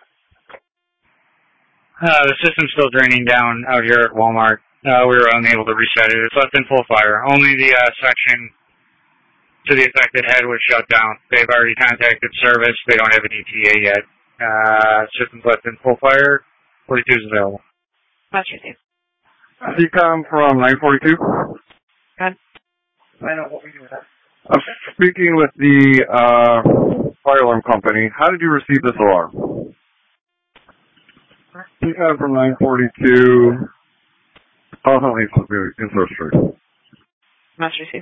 Uh, the system's still draining down out here at Walmart. Uh, we were unable to reset it. It's left in full fire. Only the uh, section to the affected head was shut down. They've already contacted service. They don't have an E T A yet. Uh, system's left in full fire. forty-two is available. Must receive. C-Com from nine forty-two. Go ahead. I know what we do with that. I'm speaking with the uh, fire alarm company. How did you receive this alarm? C-Com from nine forty-two. Oh, Huntley in Source Street. Must receive.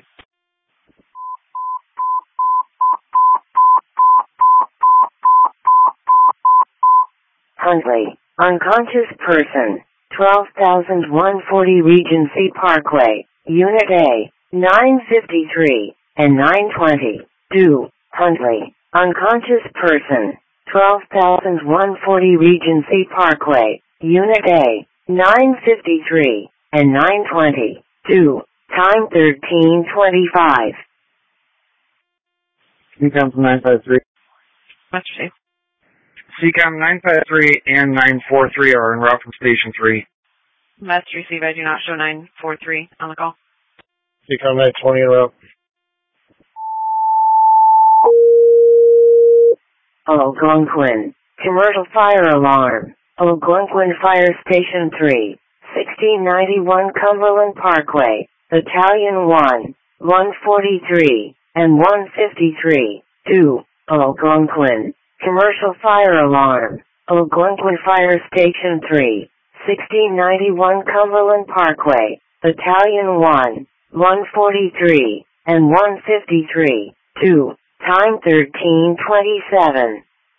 Huntley, unconscious person, twelve thousand one hundred forty Regency Parkway, Unit A, nine fifty-three, and nine twenty. two. Huntley, unconscious person, twelve thousand one hundred forty Regency Parkway, Unit A, nine fifty-three, and nine twenty. two. Time thirteen twenty-five. C-Com from nine five three. Must receive. C-Com nine five three and nine four three are en route from Station three. Must receive. I do not show nine four three on the call. C-Com nine twenty en route. Algonquin, commercial fire alarm, Algonquin Fire Station three, sixteen ninety-one Cumberland Parkway, Battalion one, one forty-three, and one fifty-three. two. Algonquin, commercial fire alarm, Algonquin Fire Station three, sixteen ninety-one Cumberland Parkway, Battalion one, one forty-three, and one fifty-three. two. Time thirteen twenty-seven.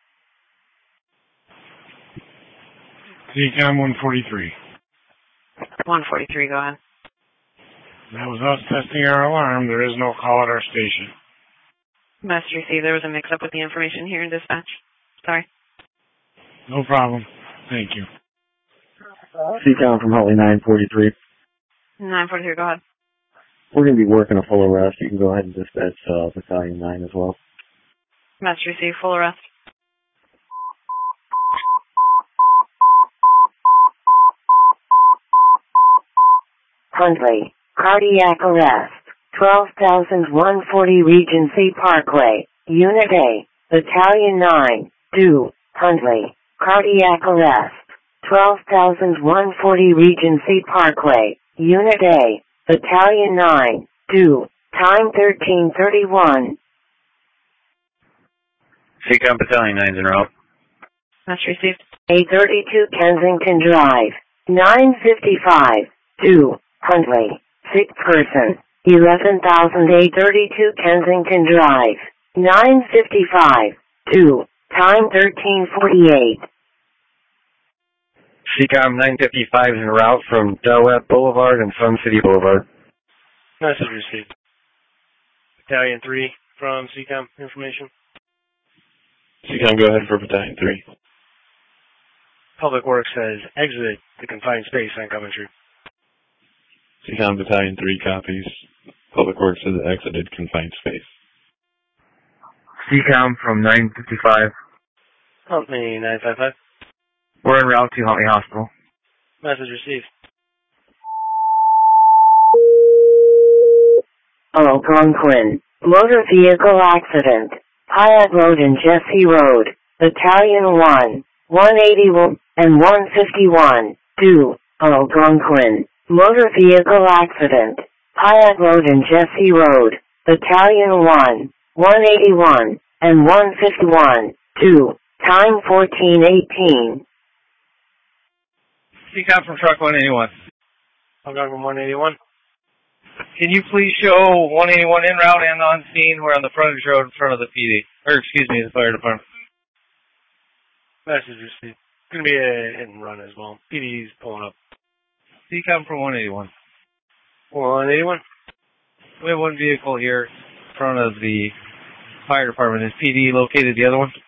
C-Com one forty-three. one forty-three, go ahead. That was us testing our alarm. There is no call at our station. Must receive. There was a mix-up with the information here in dispatch. Sorry. No problem. Thank you. C-Com from Huntley nine forty-three. nine forty-three, go ahead. We're going to be working a full arrest. You can go ahead and dispatch uh, Battalion nine as well. Must receive. Full arrest. Huntley, cardiac arrest, twelve thousand one hundred forty Regency Parkway, Unit A, Battalion nine. two. Huntley, cardiac arrest, twelve thousand one hundred forty Regency Parkway, Unit A, Battalion nine. two. Time thirteen thirty-one. C-Com Battalion nine's en route. Must receive. A thirty-two Kensington Drive, nine fifty-five. two. Huntley, sick person, eleven thousand eight hundred thirty-two Kensington Drive, nine fifty-five. two. Time thirteen forty-eight. C COM nine fifty-five is en route from Delaware Boulevard and Sun City Boulevard. Message received. Battalion three from C COM information. C COM, go ahead for Battalion three. Public Works says exit the confined space on Coventry. C COM Battalion three copies. Public Works has exited confined space. C COM from nine fifty-five. Company nine five five. We're en route to Huntley Hospital. Message received. Algonquin. Motor vehicle accident. Hyatt Road and Jesse Road. Battalion one. one eighty-one and one fifty-one. Due. Algonquin. Motor vehicle accident. Hyatt Road and Jesse Road. Battalion one. one eighty-one and one fifty-one. Due. Time fourteen eighteen. C COM from truck one eighty-one. Algonquin one eighty-one. Can you please show one eighty-one en route and on scene? We're on the frontage road in front of the P D. Or, excuse me, the fire department. Message received. It's going to be a hit and run as well. P D's pulling up. C COM from one eighty-one. one eighty-one. We have one vehicle here in front of the fire department. Is P D located the other one?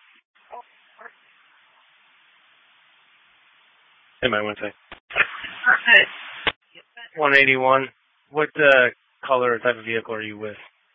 Hey, my one second. one eighty-one. What uh, color or type of vehicle are you with?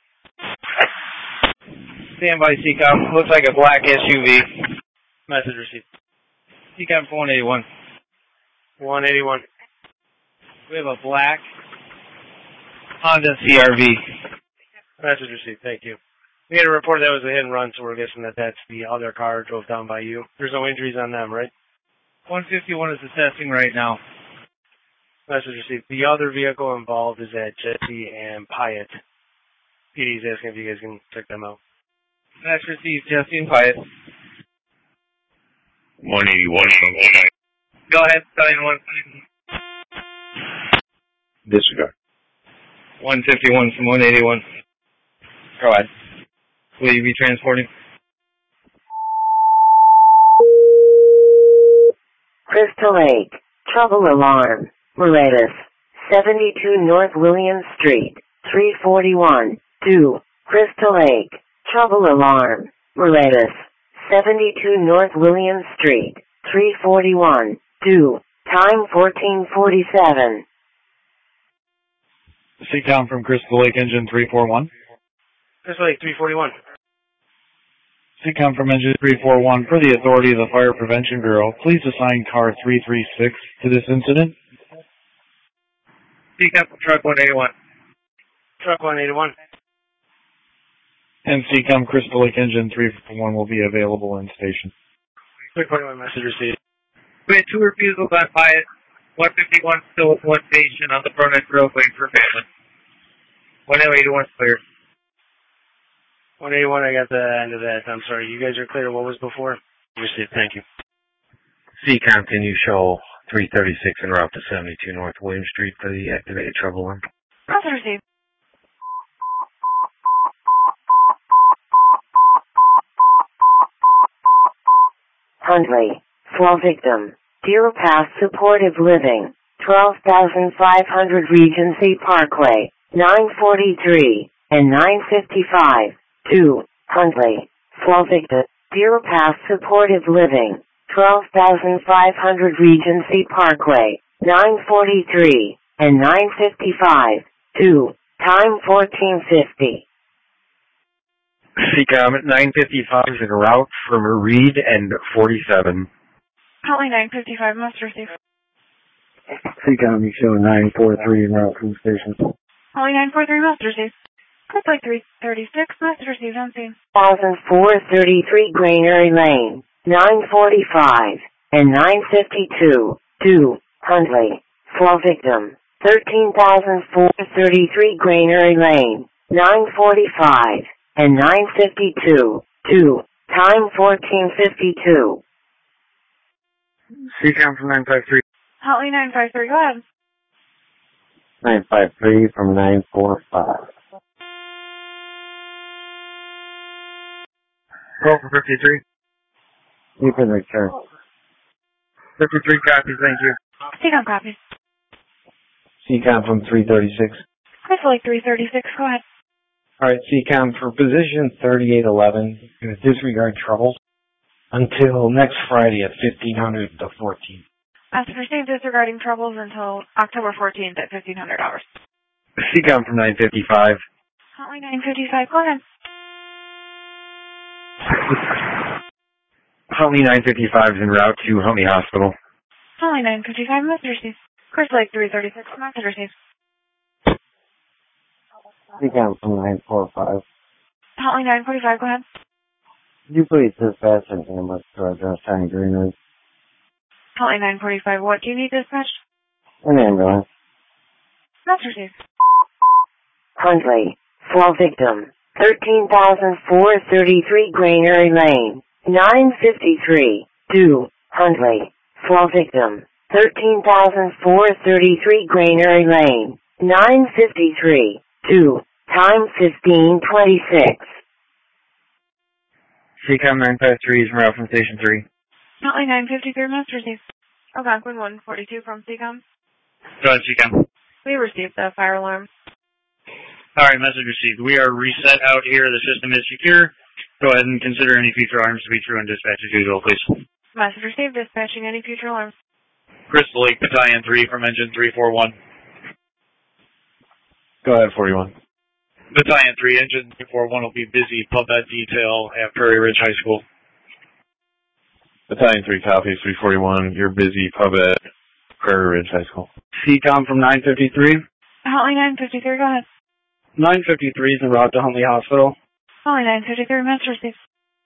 Stand by, C COM. Looks like a black S U V. Message received. C COM from one eighty-one. one eighty-one. We have a black Honda C R V. Message received. Thank you. We had a report that was a hit and run, so we're guessing that that's the other car drove down by you. There's no injuries on them, right? one fifty-one is assessing right now. Message received. The other vehicle involved is at Jesse and Pyatt. P D's asking if you guys can check them out. Message received. Jesse and Pyatt. one eighty-one. Go ahead, Battalion one. Disregard. one fifty-one from one eighty-one. Go ahead. Will you be transporting? Crystal Lake. Trouble alarm. Moretus. seventy-two North William Street. three forty-one. Due. Crystal Lake. Trouble alarm. Moretus. seventy-two North William Street. three forty-one. Due. Time fourteen forty-seven. C COM from Crystal Lake Engine three forty-one. Crystal Lake three forty-one. C COM from Engine three forty-one. For the authority of the Fire Prevention Bureau, please assign car three three six to this incident. C COM from truck one eighty-one. Truck one eighty-one. And C COM Crystal Lake Engine three forty-one will be available in station. three forty-one message received. We had two refusals on Pyatt. one fifty-one still with one patient on the front end road waiting for family. one eighty-one clear. one eighty-one, I got the end of that. I'm sorry. You guys are clear. What was before? Received. Thank you. C COM, can you show three thirty-six en route to seventy-two North William Street for the activated trouble alarm? Message received. Huntley. Fall victim. Deer Pass Supportive Living. twelve thousand five hundred Regency Parkway. nine forty-three and nine fifty-five. Two. Huntley. Fall victim. Deer Pass Supportive Living. twelve thousand five hundred Regency Parkway. nine forty-three and nine fifty-five. Two. Time fourteen fifty. C COM at nine fifty-five is en route from Reed and forty-seven. Huntley nine fifty-five, must receive. C COM, you show nine forty-three en route from the station. Huntley nine forty-three, must receive. Looks like three thirty-six, must receive on scene. one thousand four thirty-three Granary Lane. nine forty-five and nine fifty-two. Two. Huntley. Fall victim. thirteen thousand four thirty-three Granary Lane. nine forty-five and nine fifty-two. Two. Time fourteen fifty-two. C COM from nine five three. Huntley nine five three, go ahead. nine five three from nine four five. Roll for fifty-three. Keep in return. fifty-three copies, thank you. C-Com copies. C-Com from three thirty-six. Crystal Lake three thirty-six, go ahead. Alright, C-Com for position thirty-eight eleven, going to disregard troubles until next Friday at fifteen hundred to fourteen. As received disregarding troubles until October fourteenth at fifteen hundred hours. C-Com from nine fifty-five. Hotline nine fifty-five, go ahead. Huntley nine fifty-five is en route to Huntley Hospital. Hotline nine fifty-five, message received. Crystal Lake three thirty-six, message received. C-Com from nine forty-five. Hotline nine forty-five, go ahead. Could you please dispatch an ambulance to address County Greenwood? Hotline nine forty-five, what do you need dispatched? An ambulance. Message received. Huntley, fall victim, thirteen thousand four hundred thirty-three Granary Lane, nine fifty-three, due, Huntley, fall victim, thirteen thousand four hundred thirty-three Granary Lane, nine fifty-three, due, time fifteen twenty-six. C-Com nine five three is en route from Station three. Hotline nine fifty-three, message received. Algonquin one forty-two from C-Com. Go ahead, C-Com. We received the fire alarm. All right, message received. We are reset out here. The system is secure. Go ahead and consider any future alarms to be true and dispatch as usual, please. Message received, dispatching any future alarms. Crystal Lake Battalion three from engine three four one. Go ahead, forty-one. Battalion three, engine three four one will be busy pub at detail at Prairie Ridge High School. Battalion three copies, three forty-one. You're busy pub at Prairie Ridge High School. C-Com from nine fifty-three. Hotline nine fifty-three, go ahead. nine fifty-three is en route to Huntley Hospital. Hotline nine fifty-three, message received.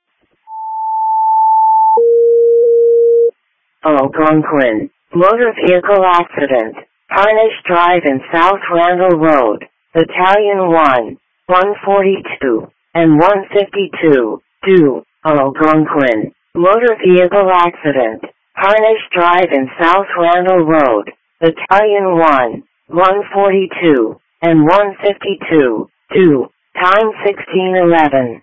Algonquin, motor vehicle accident, Harnish Drive and South Randall Road, Battalion one, one forty-two, and one fifty-two, due, Algonquin, motor vehicle accident, Harnish Drive and South Randall Road, Battalion one, one forty-two, and one fifty-two, due, time sixteen eleven.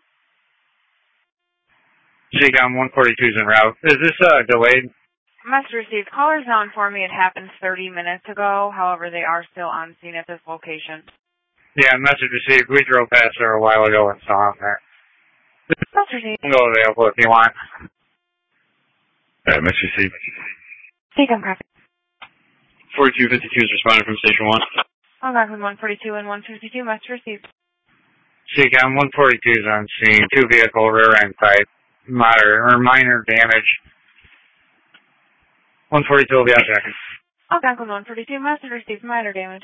C-Com one forty-two is en route. Is this uh, delayed? Message received. Callers now informed me it happened thirty minutes ago. However, they are still on scene at this location. Yeah, message received. We drove past there a while ago and saw him there. Message received. Go available if you want. All right, message received. C-Com copy. forty-two fifty-two is responding from Station one. Algonquin one forty-two and one fifty-two, message received. C-Com one forty-two is on scene. Two vehicle rear end type. Moderate or minor damage. one forty-two will be out checking. Algonquin one forty-two, message received, minor damage.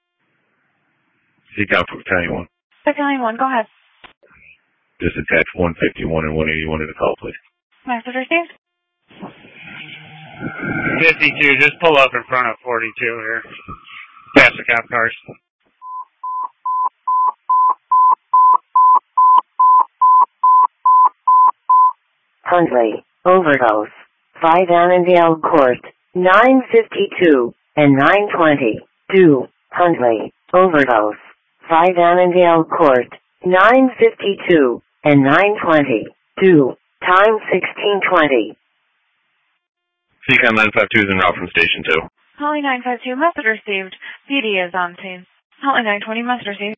C-Com from Battalion one. Battalion one, go ahead. Just attach one fifty-one and one eighty-one to the call, please. Message received. fifty-two, just pull up in front of forty-two here. Past the cop cars. Huntley, overdose, five Annandale Court, nine fifty-two, and nine twenty, due, Huntley, overdose, five Annandale Court, nine fifty-two, and nine twenty, due, time sixteen twenty. C-Com nine five two is en route from Station two. Holly nine five two, message received. P D is on scene. Holly nine twenty, message received.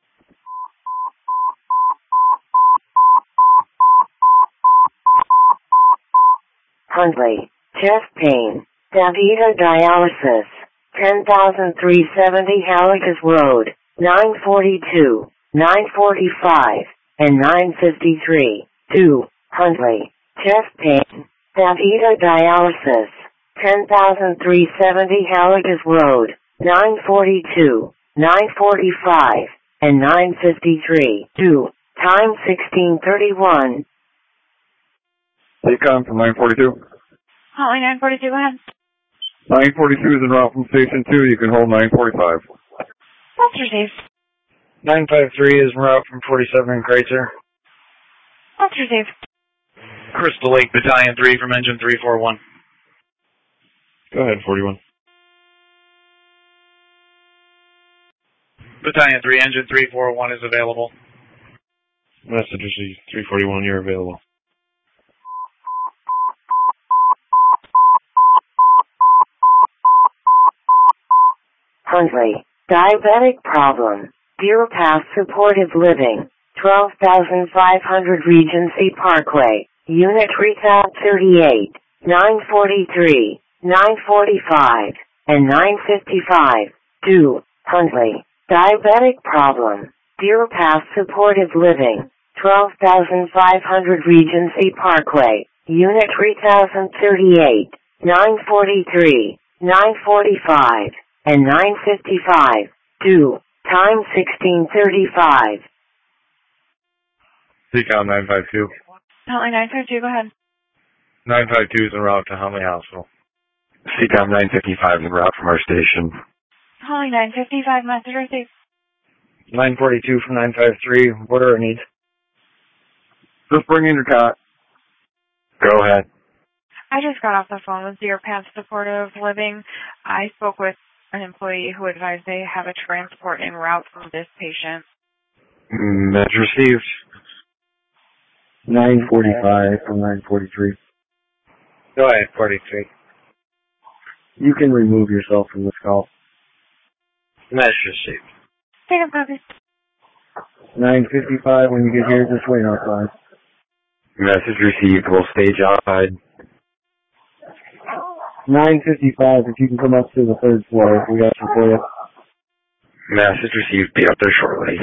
Huntley, chest pain, Davida dialysis, ten thousand three hundred seventy Haligas Road, nine forty-two, nine forty-five, and nine fifty-three, due, Huntley, chest pain, Davida dialysis, ten thousand three hundred seventy Haligas Road, nine forty-two, nine forty-five, and nine fifty-three, due, time sixteen thirty-one. C-Com from nine forty-two. Holly nine forty-two, go ahead. nine forty-two is en route from Station two. You can hold nine forty-five. That's received. nine five three is en route from forty-seven in Kreitzer. That's received. Crystal Lake Battalion three from engine three four one. Go ahead, forty-one. Battalion three, engine three four one is available. Message received. three forty-one, you're available. Huntley. Diabetic problem. Deer Pass Supportive Living. twelve thousand five hundred Regency Parkway. Unit Retail thirty-eight. nine forty-three. nine forty-five. And nine fifty-five. two. Huntley. Diabetic problem. Deer Pass Supportive Living. twelve thousand five hundred Regency Parkway. Unit Retail thirty-eight. nine forty-three. nine forty-five. And nine fifty-five. two. Time sixteen thirty-five. C COM nine five two. Huntley nine five two, go ahead. nine five two is en route to Huntley Hospital. C COM nine fifty-five en route from our station. Huntley nine fifty-five, message received. nine forty-two from nine five three, what are our needs? Just bring in your cot. Go ahead. I just got off the phone with Deer Path Supportive Living. I spoke with an employee who advised they have a transport en route from this patient. Message received. nine forty-five from nine forty-three. Go ahead, forty-three. You can remove yourself from this call. Message received. Take a copy. nine fifty-five, when you get here, just wait outside. Message received. We'll stage outside. nine fifty-five, if you can come up to the third floor, we got you for you. Message received. Be up there shortly.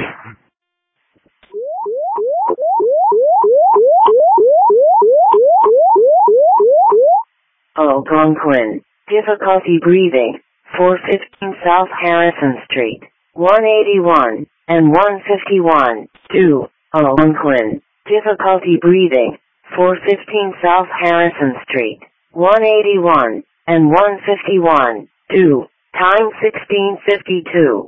Algonquin. Difficulty breathing. four fifteen South Harrison Street. one eighty-one and one fifty-one. two. Algonquin. Difficulty breathing. four fifteen South Harrison Street. one eighty-one and one fifty-one. two. Time sixteen fifty-two.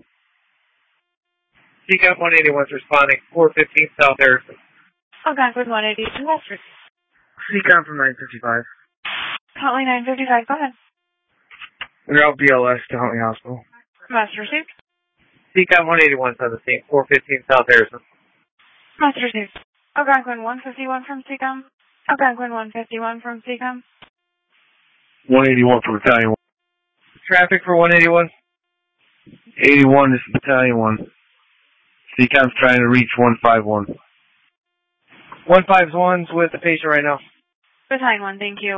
C COM one eighty-one is responding. four fifteen South Harrison. Algonquin one eighty-two, message. C COM from nine fifty-five. Huntley nine fifty-five, go ahead. En route B L S to Huntley Hospital. Message received. C COM one eighty-one is on the scene. four fifteen South Harrison. Message received. Algonquin one fifty-one from C COM. Algonquin one fifty-one from C COM. one eighty-one for Battalion one. Traffic for one eighty-one. eighty-one is Battalion one. C COM's trying to reach one fifty-one. one fifty-one's with the patient right now. Battalion one, thank you.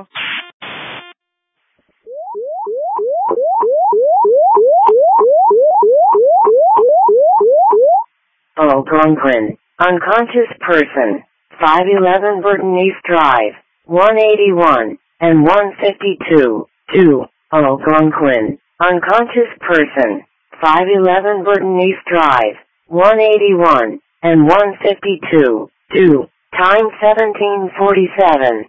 Algonquin. Unconscious person. five eleven Burton East Drive. one eighty-one and one fifty-two. two. Algonquin. Unconscious person. five eleven Burton East Drive. one eighty-one and one fifty-two. two. Time seventeen forty-seven.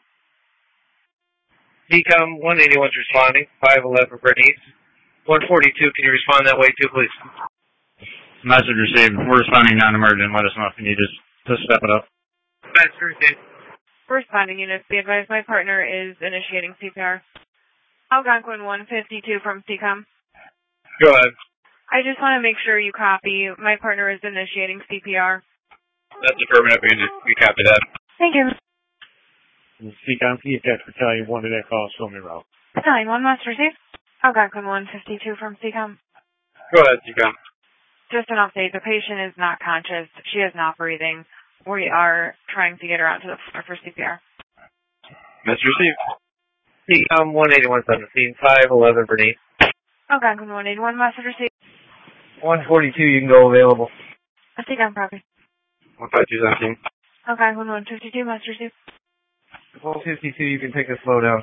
C COM one eighty-one is responding. five eleven Bernice. one forty-two, can you respond that way too, please? Message received. We're responding non-emergent. Let us know if you need us to step it up. Message received. Responding units, be advised my partner is initiating C P R. Algonquin one fifty-two from C COM. Go ahead. I just want to make sure you copy. My partner is initiating C P R. That's affirmative. We, we copy that. Thank you. C COM, can you catch Battalion one to that call? Show me route. Battalion one must receive. Algonquin one fifty-two from C COM. Go ahead, C COM. Just an update. The patient is not conscious. She is not breathing. We are trying to get her out to the floor for C P R. Message received. C COM one eighty-one is on the scene. five eleven Bernice. Algonquin one eighty-one message received. one forty-two, you can go available. C COM copy. one fifty-two is on scene. Algonquin one fifty-two message received. one fifty-two, you can take a slow down.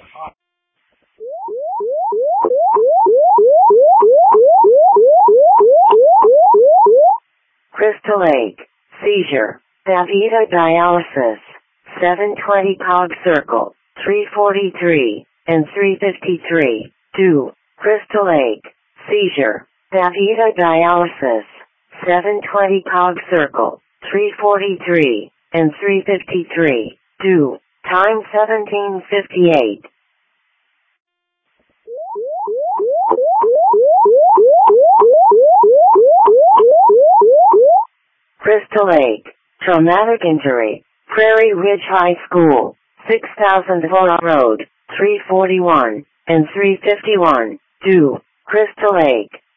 Crystal Lake. Seizure. Davida dialysis. seven twenty Cog Circle. three forty-three and three fifty-three. two. Crystal Lake. Seizure. Davida dialysis. seven twenty Cog Circle. three forty-three and three fifty-three. two. Time seventeen fifty-eight. Crystal Lake. Traumatic injury. Prairie Ridge High School. six thousand Vora Road. three forty-one and three fifty-one. two. Crystal Lake.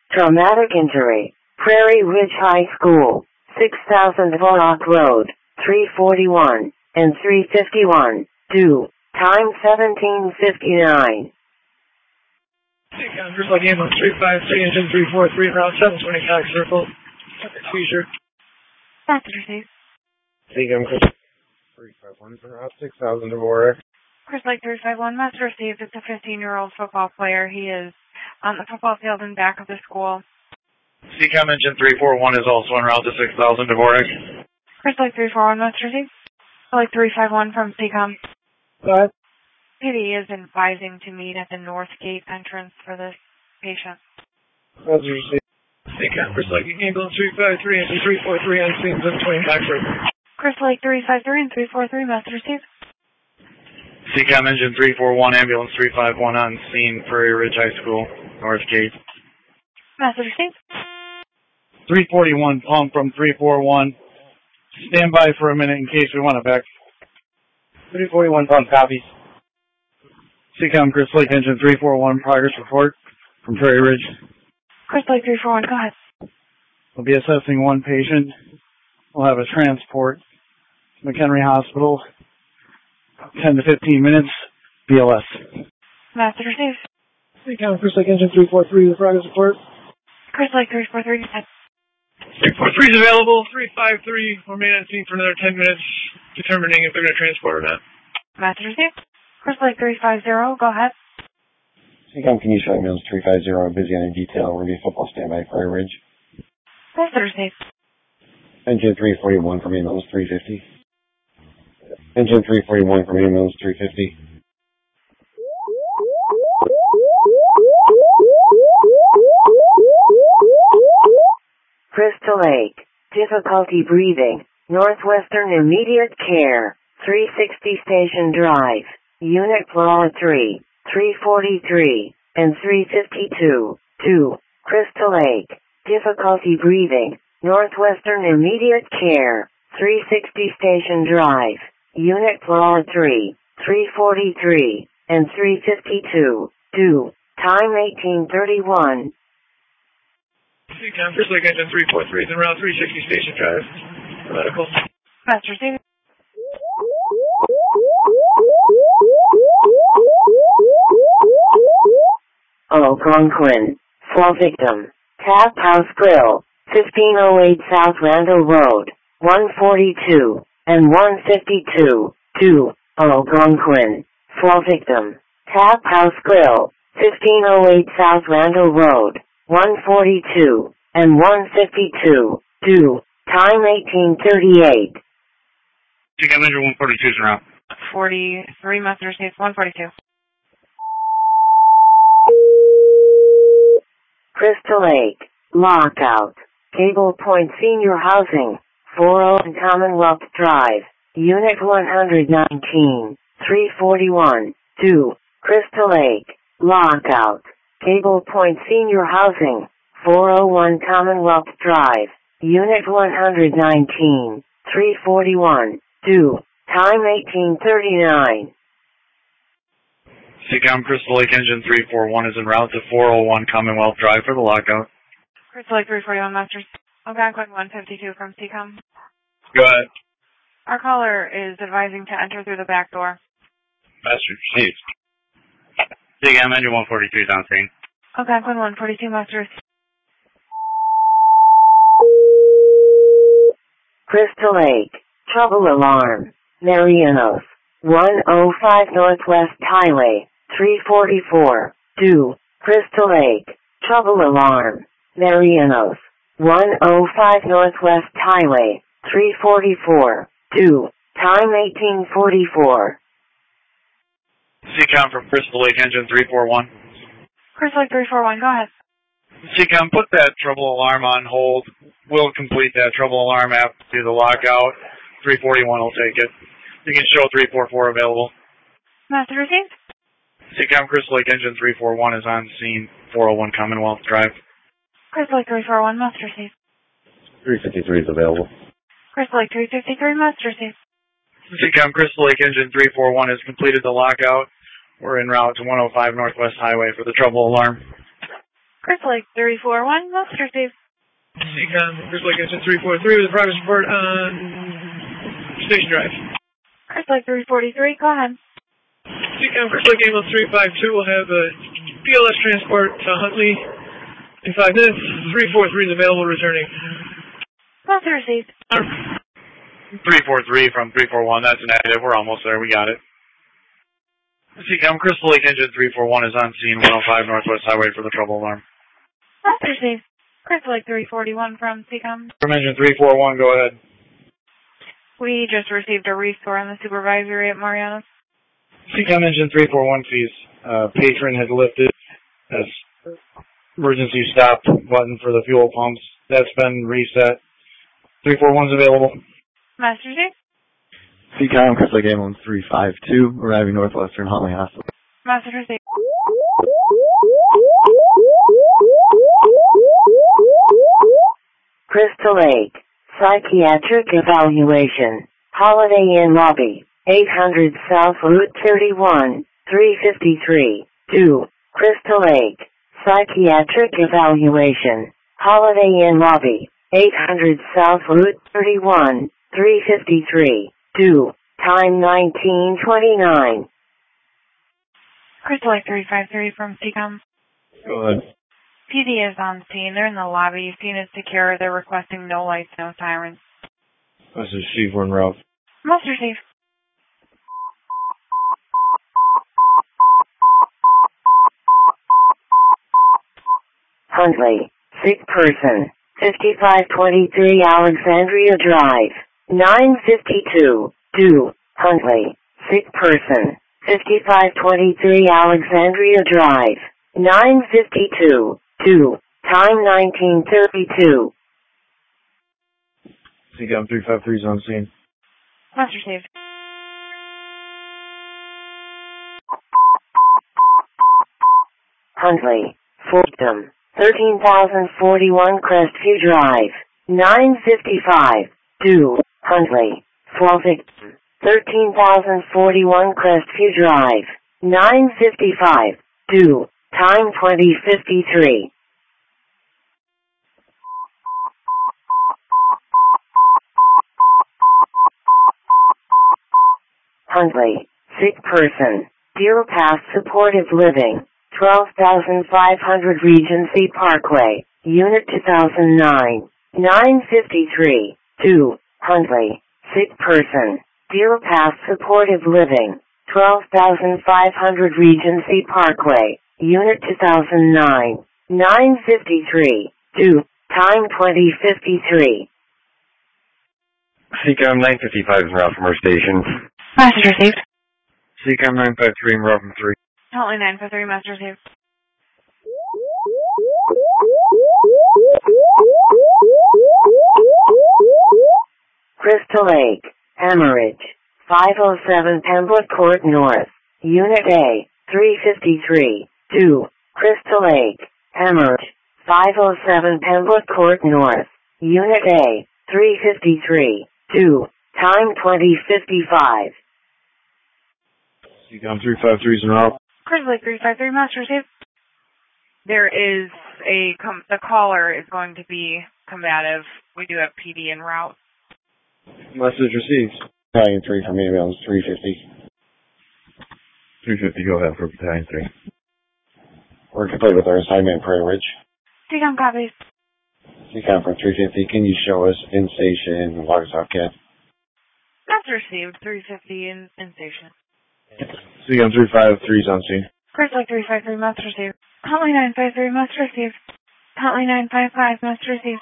Traumatic injury. Prairie Ridge High School, six thousand Vorok Road, three forty-one and three fifty-one. Due. Time seventeen fifty-nine. Seacom Crystal Ambulance three five three, engine three four three, route seven twenty-five, circle. Seizure. Message received. Seacom Crystal three five one for route six thousand Dvorak. Chris Lake three five one, message received. It's a fifteen-year-old football player. He is on the football field in back of the school. C COM engine three four one is also en route to six thousand Dvorak. Chris Lake three four one, message received. Lake three five one from C COM. What? P D is advising to meet at the North Gate entrance for this patient. Message received. Seacom Chris Lake Ambulance three five three, engine three four three, on scene seven twenty-five, circle. Chris Lake three five three and three four three, message received. C COM engine three four one, ambulance three five one on scene, Prairie Ridge High School, North Gate. Message received. three forty-one pump from three four one. Stand by for a minute in case we want it back. three forty-one pump copies. C COM Chris Lake engine three four one, progress report from Prairie Ridge. Chris Lake three four one, go ahead. We'll be assessing one patient. We'll have a transport to McHenry Hospital. ten to fifteen minutes. B L S. Message received. Seacom Chris Lake engine three four three, the progress report. Chris Lake three four three, go ahead. three four three is available. three five three will remain on scene for another ten minutes, determining if they're going to transport or not. Message received. Chris Lake three five zero, go ahead. Seacom, can you show ambulance three five zero, busy on a detail, review football standby, Prairie Ridge. Message received. Engine three forty-one from ambulance three fifty. Engine three forty-one from ambulance three fifty. Crystal Lake. Difficulty breathing. Northwestern Immediate Care. three sixty Station Drive. Unit Flora three. three forty-three. And three fifty-two. two. Crystal Lake. Difficulty breathing. Northwestern Immediate Care. three sixty Station Drive. Unit Flora three. three forty-three. And three fifty-two. two. Time eighteen thirty-one. Seacom Chris Lake engine three four three is en route three sixty Station Drive. Medical. Message received. Algonquin. Fall victim. Tap House Grill. fifteen oh eight South Randall Road. one forty-two. And one fifty-two. two. Algonquin. Fall victim. Tap House Grill. fifteen oh eight South Randall Road. one forty-two. And one fifty-two. two. Time eighteen thirty-eight. C COM engine one forty-two is en route. forty-three, message received. one forty-two. Crystal Lake. Lockout. Cable Point Senior Housing. four oh Commonwealth Drive. Unit one nineteen. three forty-one. two. Crystal Lake. Lockout. Cable Point Senior Housing. four oh one Commonwealth Drive. Unit one nineteen. three forty-one. two. Time eighteen thirty-nine. C COM Crystal Lake engine three four one is en route to four oh one Commonwealth Drive for the lockout. Crystal Lake three forty-one, message. Algonquin one fifty-two from C COM. Go ahead. Our caller is advising to enter through the back door. Message received. C COM engine one forty-two is on scene. Algonquin one forty-two, message. Crystal Lake. Trouble alarm. Marianos. one oh five Northwest Highway. three forty-four. two. Crystal Lake. Trouble alarm. Marianos. one oh five Northwest Highway. three forty-four. two. Time eighteen forty-four. C COM from Crystal Lake engine three four one. Crystal Lake three four one, go ahead. C COM, put that trouble alarm on hold. We'll complete that trouble alarm after the lockout. three forty-one will take it. You can show three four four available. Message received. C COM Crystal Lake engine three four one is on scene, four oh one Commonwealth Drive. Crystal Lake three four one, message received. three fifty-three is available. Crystal Lake three fifty-three, message received. C COM Crystal Lake engine three four one has completed the lockout. We're en route to one oh five Northwest Highway for the trouble alarm. Crystal Lake three four one, message received. Seacom, Crystal Lake Engine three four three with a progress report on Station Drive. Crystal Lake three forty-three, go ahead. Seacom, Crystal Lake Ambulance three five two will have a B L S transport to Huntley in five minutes. three four three is available, returning. Message received. three four three from three four one, that's a negative. We're almost there. We got it. Seacom, Crystal Lake Engine three four one is on scene, one oh five Northwest Highway for the trouble alarm. Message received. Crystal Lake three forty-one from Seacom. From Engine three four one, go ahead. We just received a restore on the supervisory at Mariana's. Seacom Engine three four one, please. Uh, patron has lifted as emergency stop button for the fuel pumps. That's been reset. three four one's available. Master Chief. Seacom, Crystal Lake Ambulance three five two, arriving Northwestern Huntley Hospital. Master Chief. Crystal Lake, psychiatric evaluation, Holiday Inn lobby, eight hundred South Route thirty-one, three fifty-three, two, Crystal Lake, psychiatric evaluation, Holiday Inn lobby, eight hundred South Route thirty-one, three fifty-three, two, time nineteen twenty-nine. Crystal Lake three five three from Seacom. Go ahead. P D is on scene. They're in the lobby. Scene is secure. They're requesting no lights, no sirens. This is Chief, we're en route. Master Chief. Huntley, sick person, fifty-five twenty-three Alexandria Drive, nine fifty-two, two, Huntley, sick person, fifty-five twenty-three Alexandria Drive, nine fifty-two, two, time nineteen thirty-two. Seacom three five three is on scene. Master Chief. Huntley, Fulton, thirteen thousand forty-one Crestview Drive, nine fifty-five, two, Huntley, Fulton, thirteen thousand forty-one Crestview Drive, nine fifty-five, two, time twenty fifty-three. Huntley, sick person, Deer Pass Supportive Living, twelve thousand five hundred Regency Parkway, Unit two thousand nine, nine fifty-three, two, Huntley, sick person, Deer Pass Supportive Living, twelve thousand five hundred Regency Parkway, Unit two thousand nine, nine fifty-three, two, time twenty fifty-three. Seacom nine fifty-five is en route from our station. Message received. Seacom nine five three en route from three. Huntley nine five three, message received. Crystal Lake, Hemorrhage, five oh seven Pembroke Court North, Unit A, three fifty-three, two, Crystal Lake, Hemorrhage, five oh seven Pembroke Court North, Unit A, three fifty-three, two, time twenty fifty-five. Seacom three five three is en route. Crystal Lake three five three, message received. There is a, com- the caller is going to be combative. We do have P D en route. Message received. Battalion three from ambulance three fifty. three fifty, go ahead for Battalion three. We're complete with our assignment, Prairie Ridge. Seacom copies. Seacom from three fifty, can you show us in station Watersock Cat? That's received. three fifty in, in station. Seacom three five three is on scene. Crystal Lake three five three, must receive. Huntley nine five three, must receive. Huntley nine five five, must receive.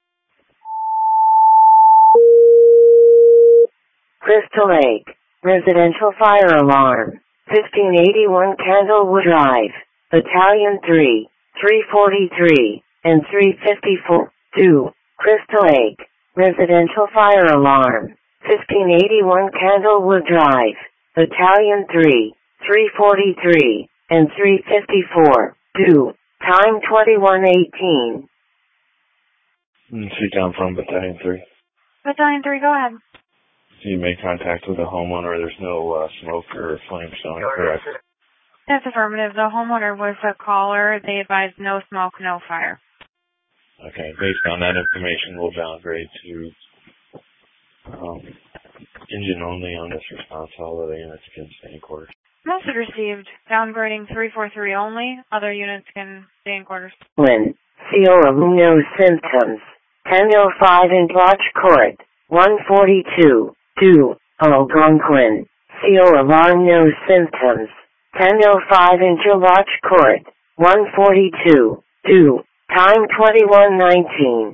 Crystal Lake, residential fire alarm, fifteen eighty-one Candlewood Drive, Battalion three, three forty-three, and three fifty-four, two, Crystal Lake, residential fire alarm, fifteen eighty-one Candlewood Drive, Battalion three, three forty-three, and three fifty-four, two, time twenty-one eighteen. Seacom from Battalion three. Battalion three, go ahead. So you made contact with the homeowner. There's no uh, smoke or flame showing, correct? That's affirmative. The homeowner was a caller. They advised no smoke, no fire. Okay, based on that information, we'll downgrade to um, engine only on this response. All other units can stay in quarters. Message received. Downgrading three four three only. Other units can stay in quarters. Lynn, C O alarm no symptoms. ten oh five in Lodge Court. one forty-two. two. Algonquin. C O alarm no symptoms. ten oh five in Lodge Court. one forty-two. two. Time twenty-one nineteen.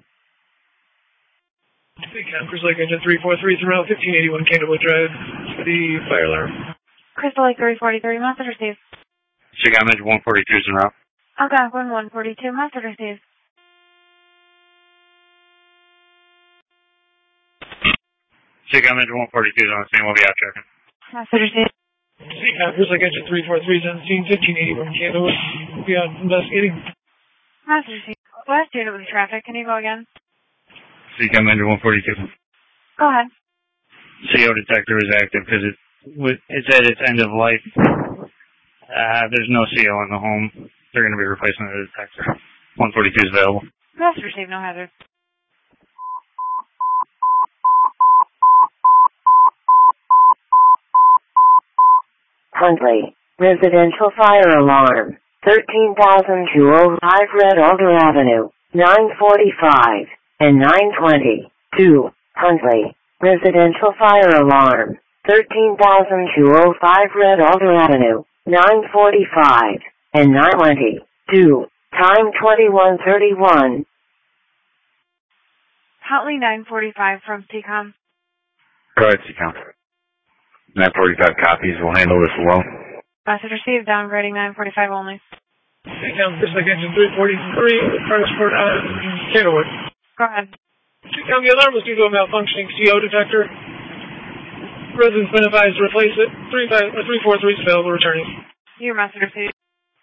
Crystal Lake Engine three four three, throughout fifteen eighty-one Candlewood Drive, the fire alarm. Crystal Lake three forty-three, message received. Chicago Engine one forty-two is en route. Algonquin one forty-two, message received. Chicago Engine one forty-two is on the scene. We'll be out checking. Message received. Crystal Lake Engine three four three is on the scene, fifteen eighty-one Candlewood. We'll be out investigating. Message received. Last unit with traffic. Can you go again? Chicago Engine one forty-two. Go ahead. C O detector is active because it, it's at its end of life. Uh, there's no C O in the home. They're going to be replacing the detector. one forty-two is available. Message received. No hazard. Huntley, residential fire alarm. thirteen thousand two oh five Red Alder Avenue, nine forty-five and nine twenty. two. Huntley, residential fire alarm. thirteen thousand two oh five Red Alder Avenue, nine forty-five and nine twenty. two. Time twenty-one thirty-one. Huntley nine forty-five from C COM. Go ahead, C COM. nine forty-five copies. We'll handle this alone. Message received. Downgrading nine forty-five only. Down Crystal Lake Engine three forty-three, Transport out of Candlewood. Go ahead. Down the alarm was due to a malfunctioning C O detector. Residents been advised to replace it. three four three is available returning. Your message received.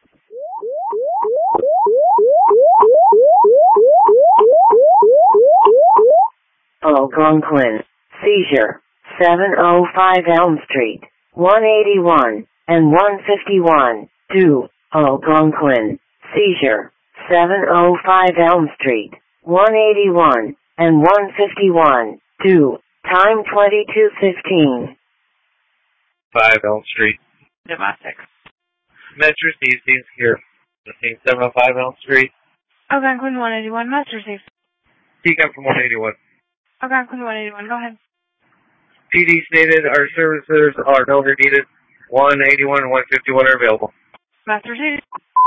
Algonquin, seizure, seven oh five Elm Street, one eighty-one and one fifty-one. two. Algonquin, seizure, seven oh five Elm Street, one eighty-one and one fifty-one. two. Time twenty-two fifteen. five Elm Street. Domestic. Message received. Seems secure. The scene seven oh five Elm Street. Algonquin one eighty-one. Message received. Speak up from one eighty-one. Algonquin one eighty-one. Go ahead. P D stated our services are no longer needed. one eighty-one and one fifty-one are available. Message received.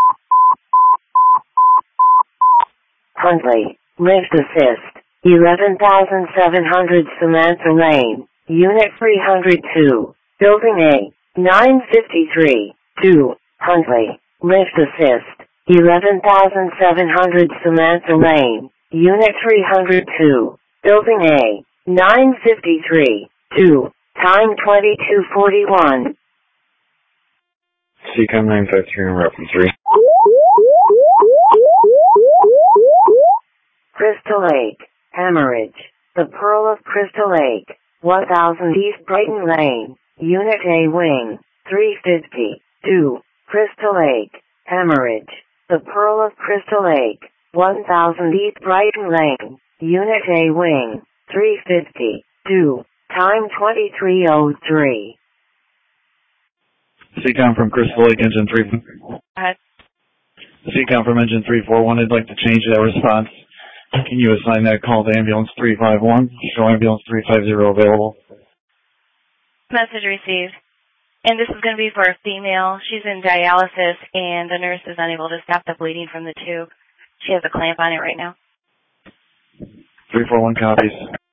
Huntley, lift assist, eleven thousand seven hundred Samantha Lane, Unit three hundred two, Building A, nine fifty-three. two. Huntley, lift assist, eleven thousand seven hundred Samantha Lane, Unit three hundred two, Building A, nine fifty-three. two. Time twenty-two forty-one. C COM nine five three on route from three. Crystal Lake, Hemorrhage, the Pearl of Crystal Lake, one thousand East Brighton Lane, Unit A Wing, three fifty. two. Crystal Lake, Hemorrhage, the Pearl of Crystal Lake, one thousand East Brighton Lane, Unit A Wing, three fifty. two. Time twenty-three oh three. C COM from Crystal Lake Engine three. Go ahead. C COM from Engine three four one. I'd like to change that response. Can you assign that call to ambulance three five one? Show ambulance three five zero available. Message received. And this is going to be for a female. She's in dialysis, and the nurse is unable to stop the bleeding from the tube. She has a clamp on it right now. three four one copies.